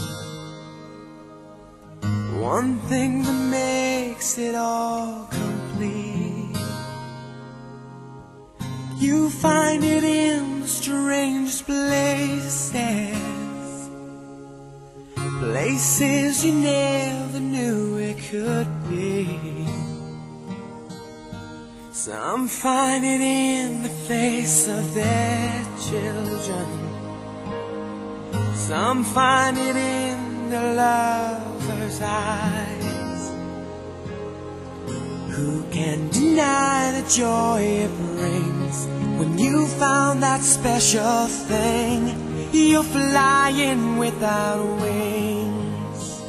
Speaker 12: one thing that makes it all complete. You find it in the strangest places, places you never knew it could be. Some find it in the face of their children, some find it in the lover's eyes. Who can deny the
Speaker 10: the joy it brings when you found that special thing. You're flying without wings.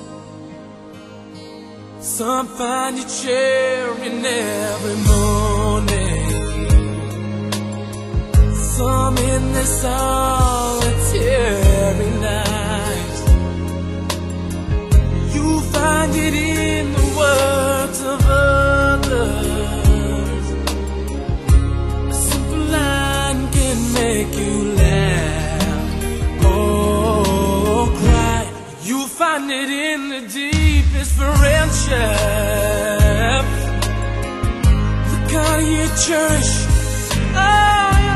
Speaker 12: Some find you cheering every morning, some in the solitary night. You find it in the words of others. A simple line can make you laugh or cry. You find it in the deepest friendship, the kind you cherish all your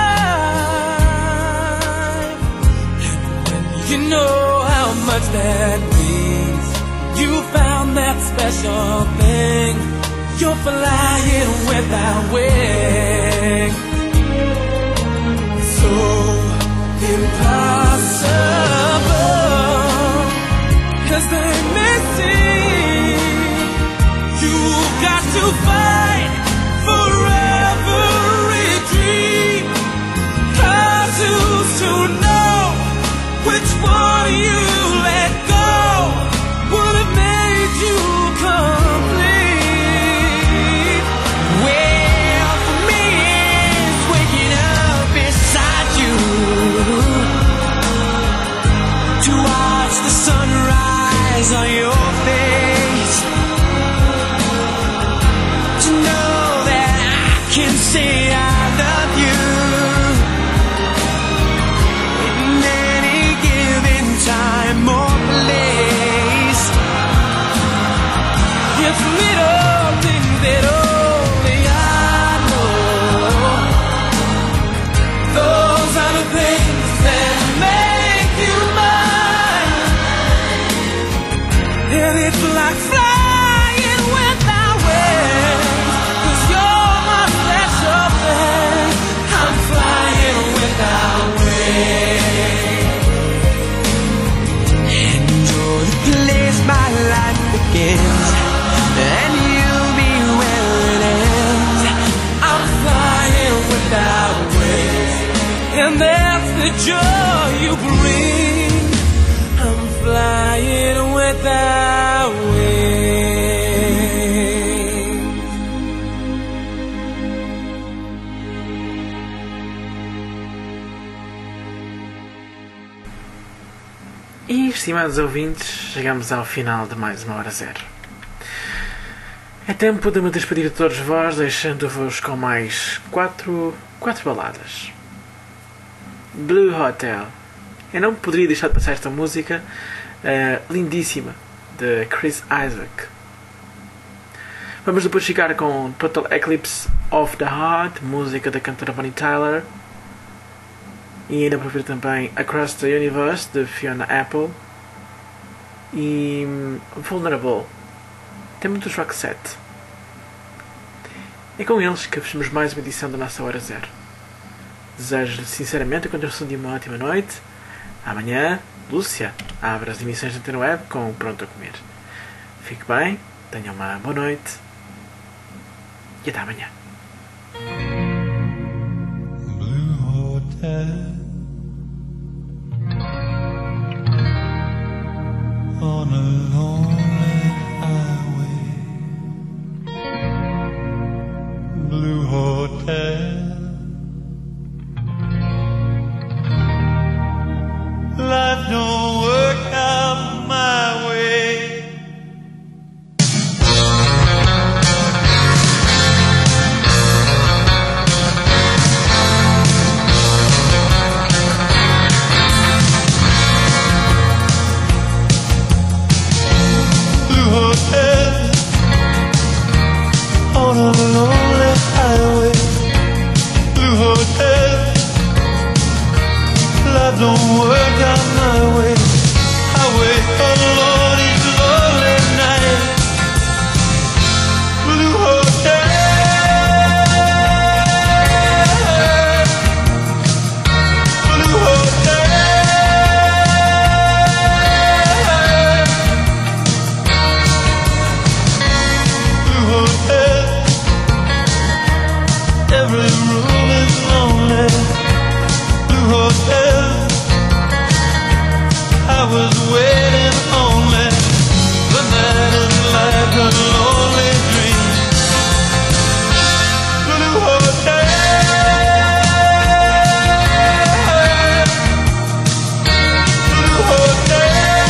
Speaker 12: life. And when you know how much that means, you found that special thing. You're flying without wings. So impossible, 'cause they may seem. You've got to fight for every dream. Hard to know which one you let go would have made you complete. Well, for me, it's waking up beside you to watch the sunrise on your face, to know that I can say I love you in any given time or place. It's little things that only I know. Those are the things that make you mine. And it's like flying without wings, 'cause you're my special thing. I'm flying without wings.
Speaker 10: And you're the place my life begins, and you'll be where it ends.
Speaker 12: I'm flying without wings, and that's the joy you bring. I'm flying without wings.
Speaker 1: E, estimados ouvintes, chegamos ao final de mais uma Hora Zero. É tempo de me despedir de todos vós, deixando-vos com mais quatro baladas. Blue Hotel. Eu não poderia deixar de passar esta música lindíssima de Chris Isaak. Vamos depois ficar com Total Eclipse of the Heart, música da cantora Bonnie Tyler. E ainda para ver também Across the Universe, de Fiona Apple. E Vulnerable. Tem muitos Roxette. É com eles que fechamos mais uma edição da nossa Hora Zero. Desejo-lhe sinceramente a continuação de uma ótima noite. Amanhã, Lúcia abre as emissões da Antena Web com o Pronto a Comer. Fique bem, tenha uma boa noite e até amanhã.
Speaker 2: Blue Hotel on a lonely highway. Blue Hotel, life don't work out my way.
Speaker 4: a lonely dream. Blue hotel. Blue hotel.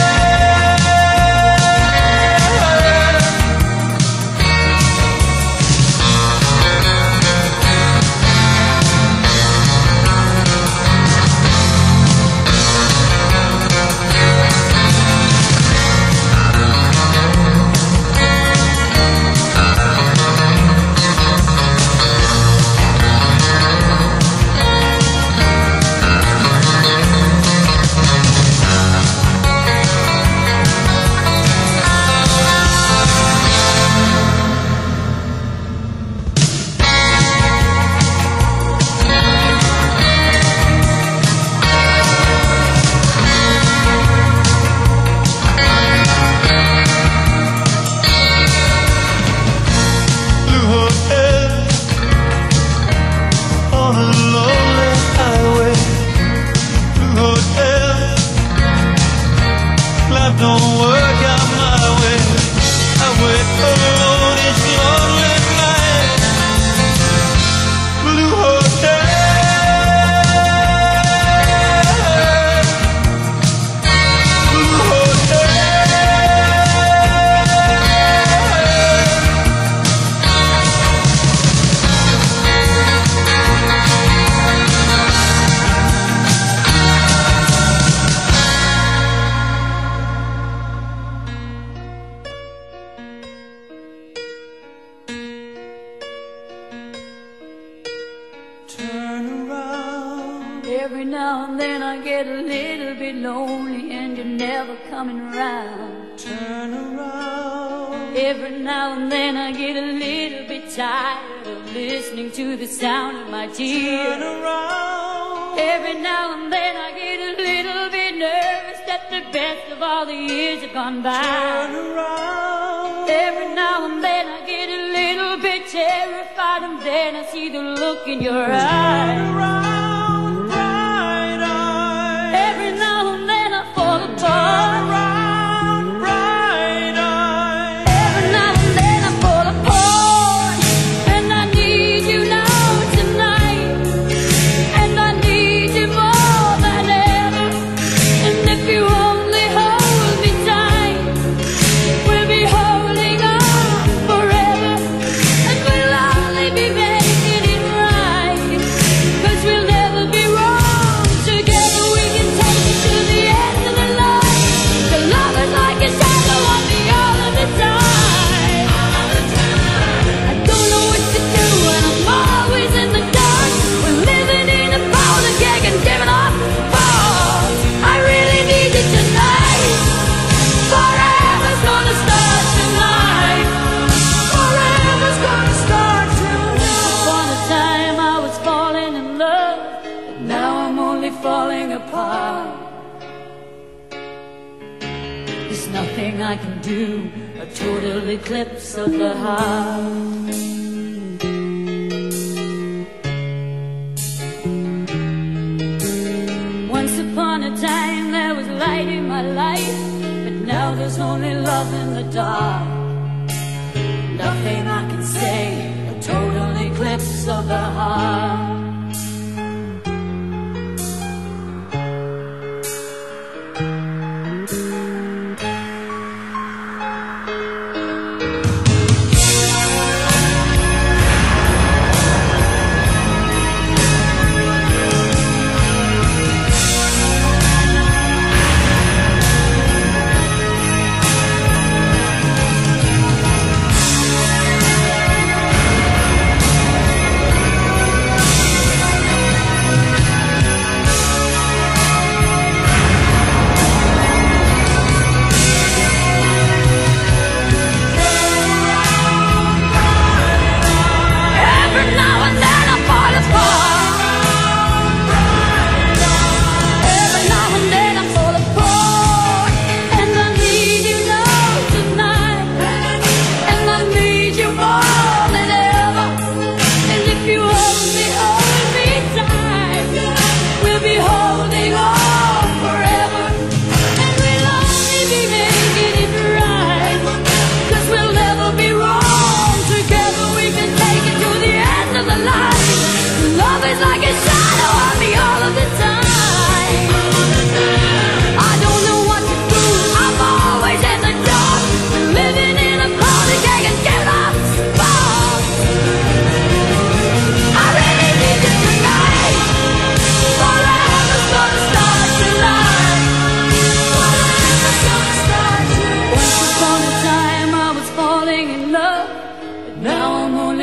Speaker 4: Don't work out my way. I wait alone each lonely night. Blue hotel. Blue hotel.
Speaker 11: Turn around. Every now and then I get a little bit lonely and you're never coming around. Turn around. Every now and then I get a little bit tired of listening to the sound of my tears. Turn around. Every now and then I get a little bit nervous that the best of all the years have gone by. Turn around. Every now and then I get a little bit terrified and then I see the look in your eyes. Turn around, bright eyes. Every now and then I fall apart. Turn around, bright eyes. Every now and then I fall apart. And I need you now tonight. And I need you more than ever. And if you only hold me tight, we'll be holding on forever. And we'll only be making it right. 'Cause we'll never be wrong. Together we can take it to the end of the line. The love is like a shadow on me all of the time. I don't know what to do and I'm always in the dark. We're living in a powder keg and giving off balls. I really need you tonight. Forever's gonna start tonight. Forever's gonna start tonight. Upon a time I was falling in love, but now I'm only falling apart. There's nothing I can do, a total eclipse of the heart. Once upon a time there was light in my life, but now there's only love in the dark. Nothing I can say, a total eclipse of the heart.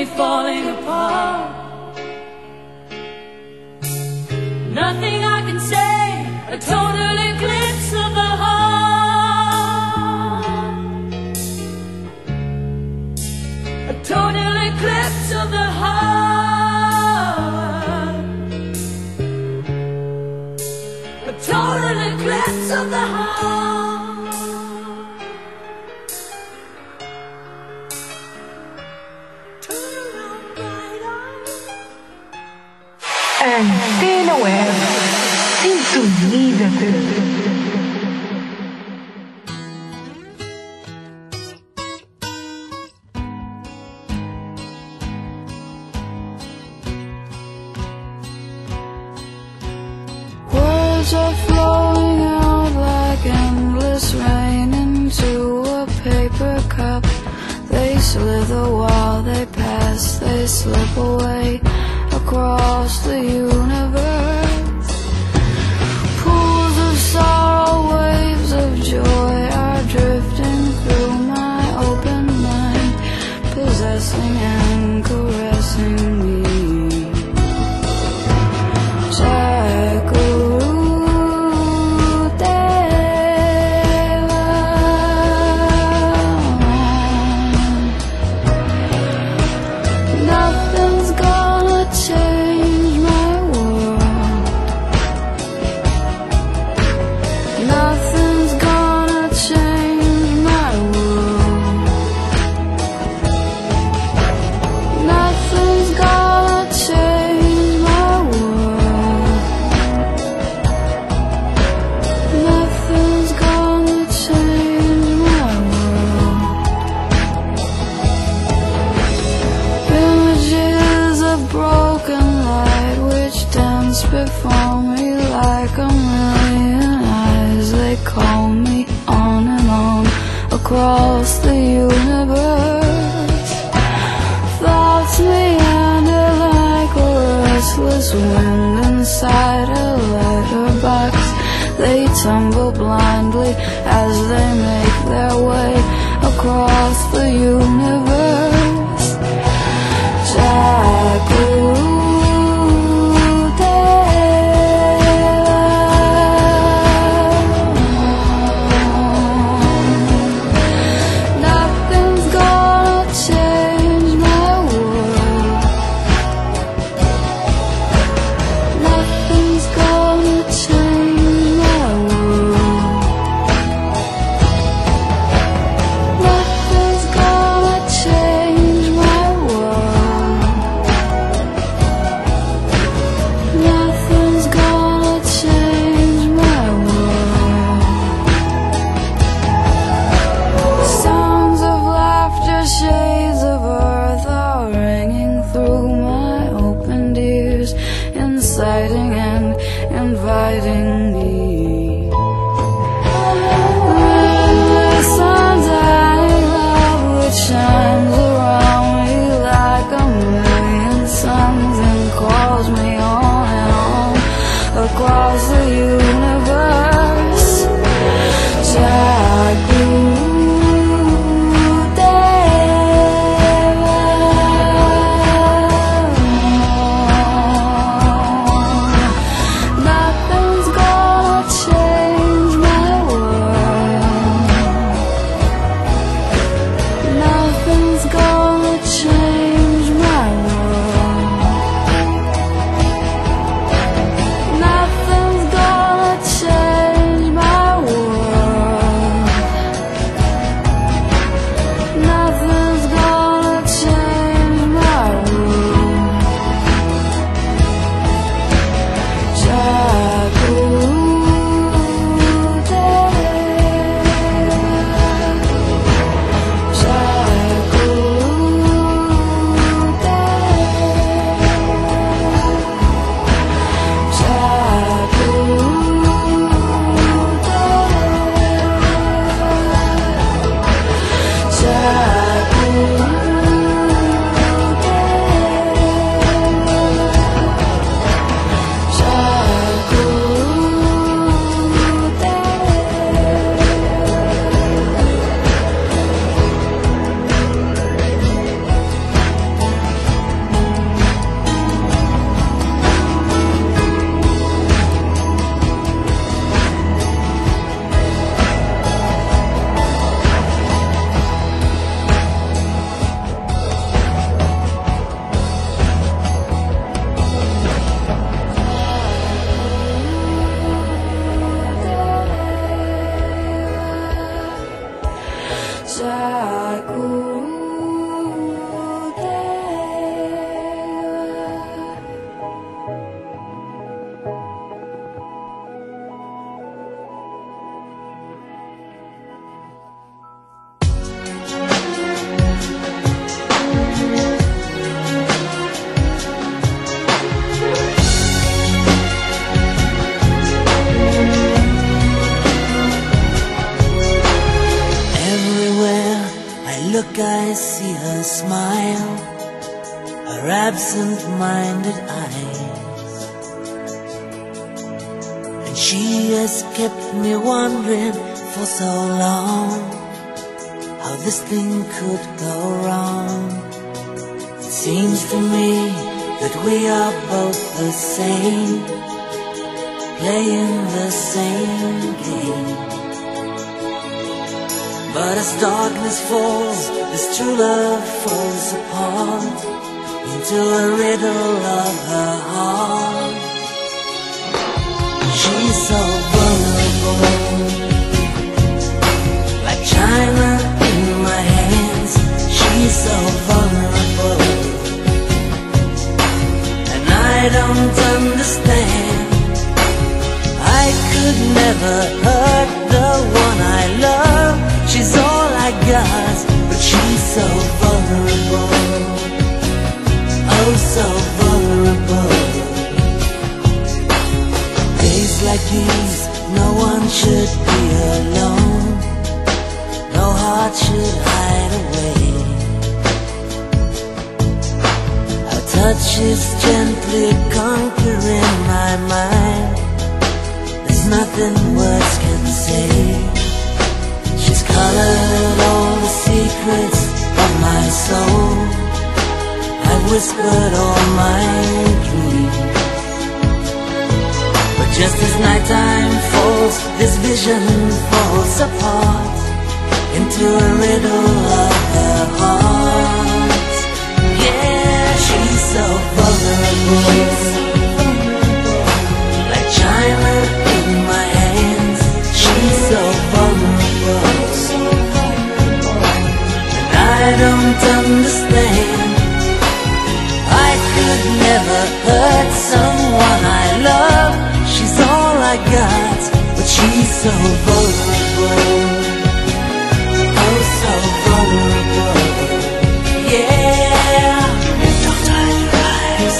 Speaker 11: me falling apart. Nothing I can say, a total eclipse of the heart. A total eclipse of the heart. A total eclipse of the heart.
Speaker 15: Antena Web. Sintoniza-te.
Speaker 16: Words are flowing out like endless rain into a paper cup. They slither while they pass, they slip away across the universe. Pools of sorrow, waves of joy are drifting through my open mind, possessing and caressing me. Nothing's gonna change my world. Nothing's gonna change my world. Nothing's gonna change my world. Nothing's gonna change my world. Images of broken light which dance before me like a million eyes. They call me on and on across the universe. Thoughts meander like a restless wind inside a letterbox. They tumble blindly as they make their way across the universe. Nothing's gonna change my world. Nothing's gonna change my world. Nothing's gonna change.
Speaker 10: look I see her smile, her absent-minded eyes, and she has kept me wondering for so long how this thing could go wrong. It seems to me that we are both the same, playing the same game. But as darkness falls, this true love falls apart into a riddle of her heart. She's so vulnerable, like china in my hands. She's so vulnerable, and I don't understand. I could never hurt the one I love. She's all I got, but she's so vulnerable, oh so vulnerable. Days like these, no one should be alone, no heart should hide away. Her touch is gently conquering my mind, there's nothing words can say. She's colored all the secrets of my soul, I whispered all my dreams. But just as nighttime falls, this vision falls apart into a riddle of her heart. Yeah, she's so vulnerable, like china in my hands. She's so vulnerable, and I don't understand. I could never hurt someone I love. She's all I got, but she's so vulnerable, oh so vulnerable. Yeah, don't hide your eyes.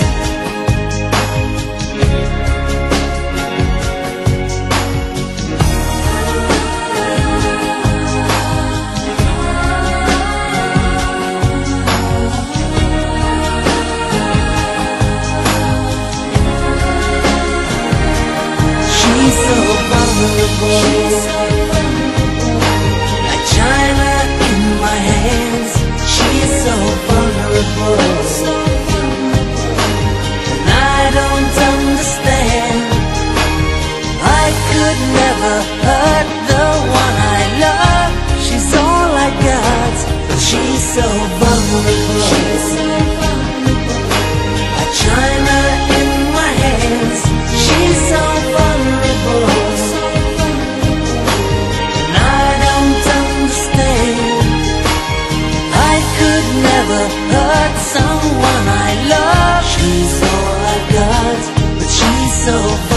Speaker 10: She's so vulnerable, like china in my hands. She's so vulnerable, and I don't understand. I could never hurt the one I love. She's all I got, but she's so vulnerable, like china in my hands. She's so vulnerable, and I don't understand. I could never hurt someone I love. She's all I got, but she's so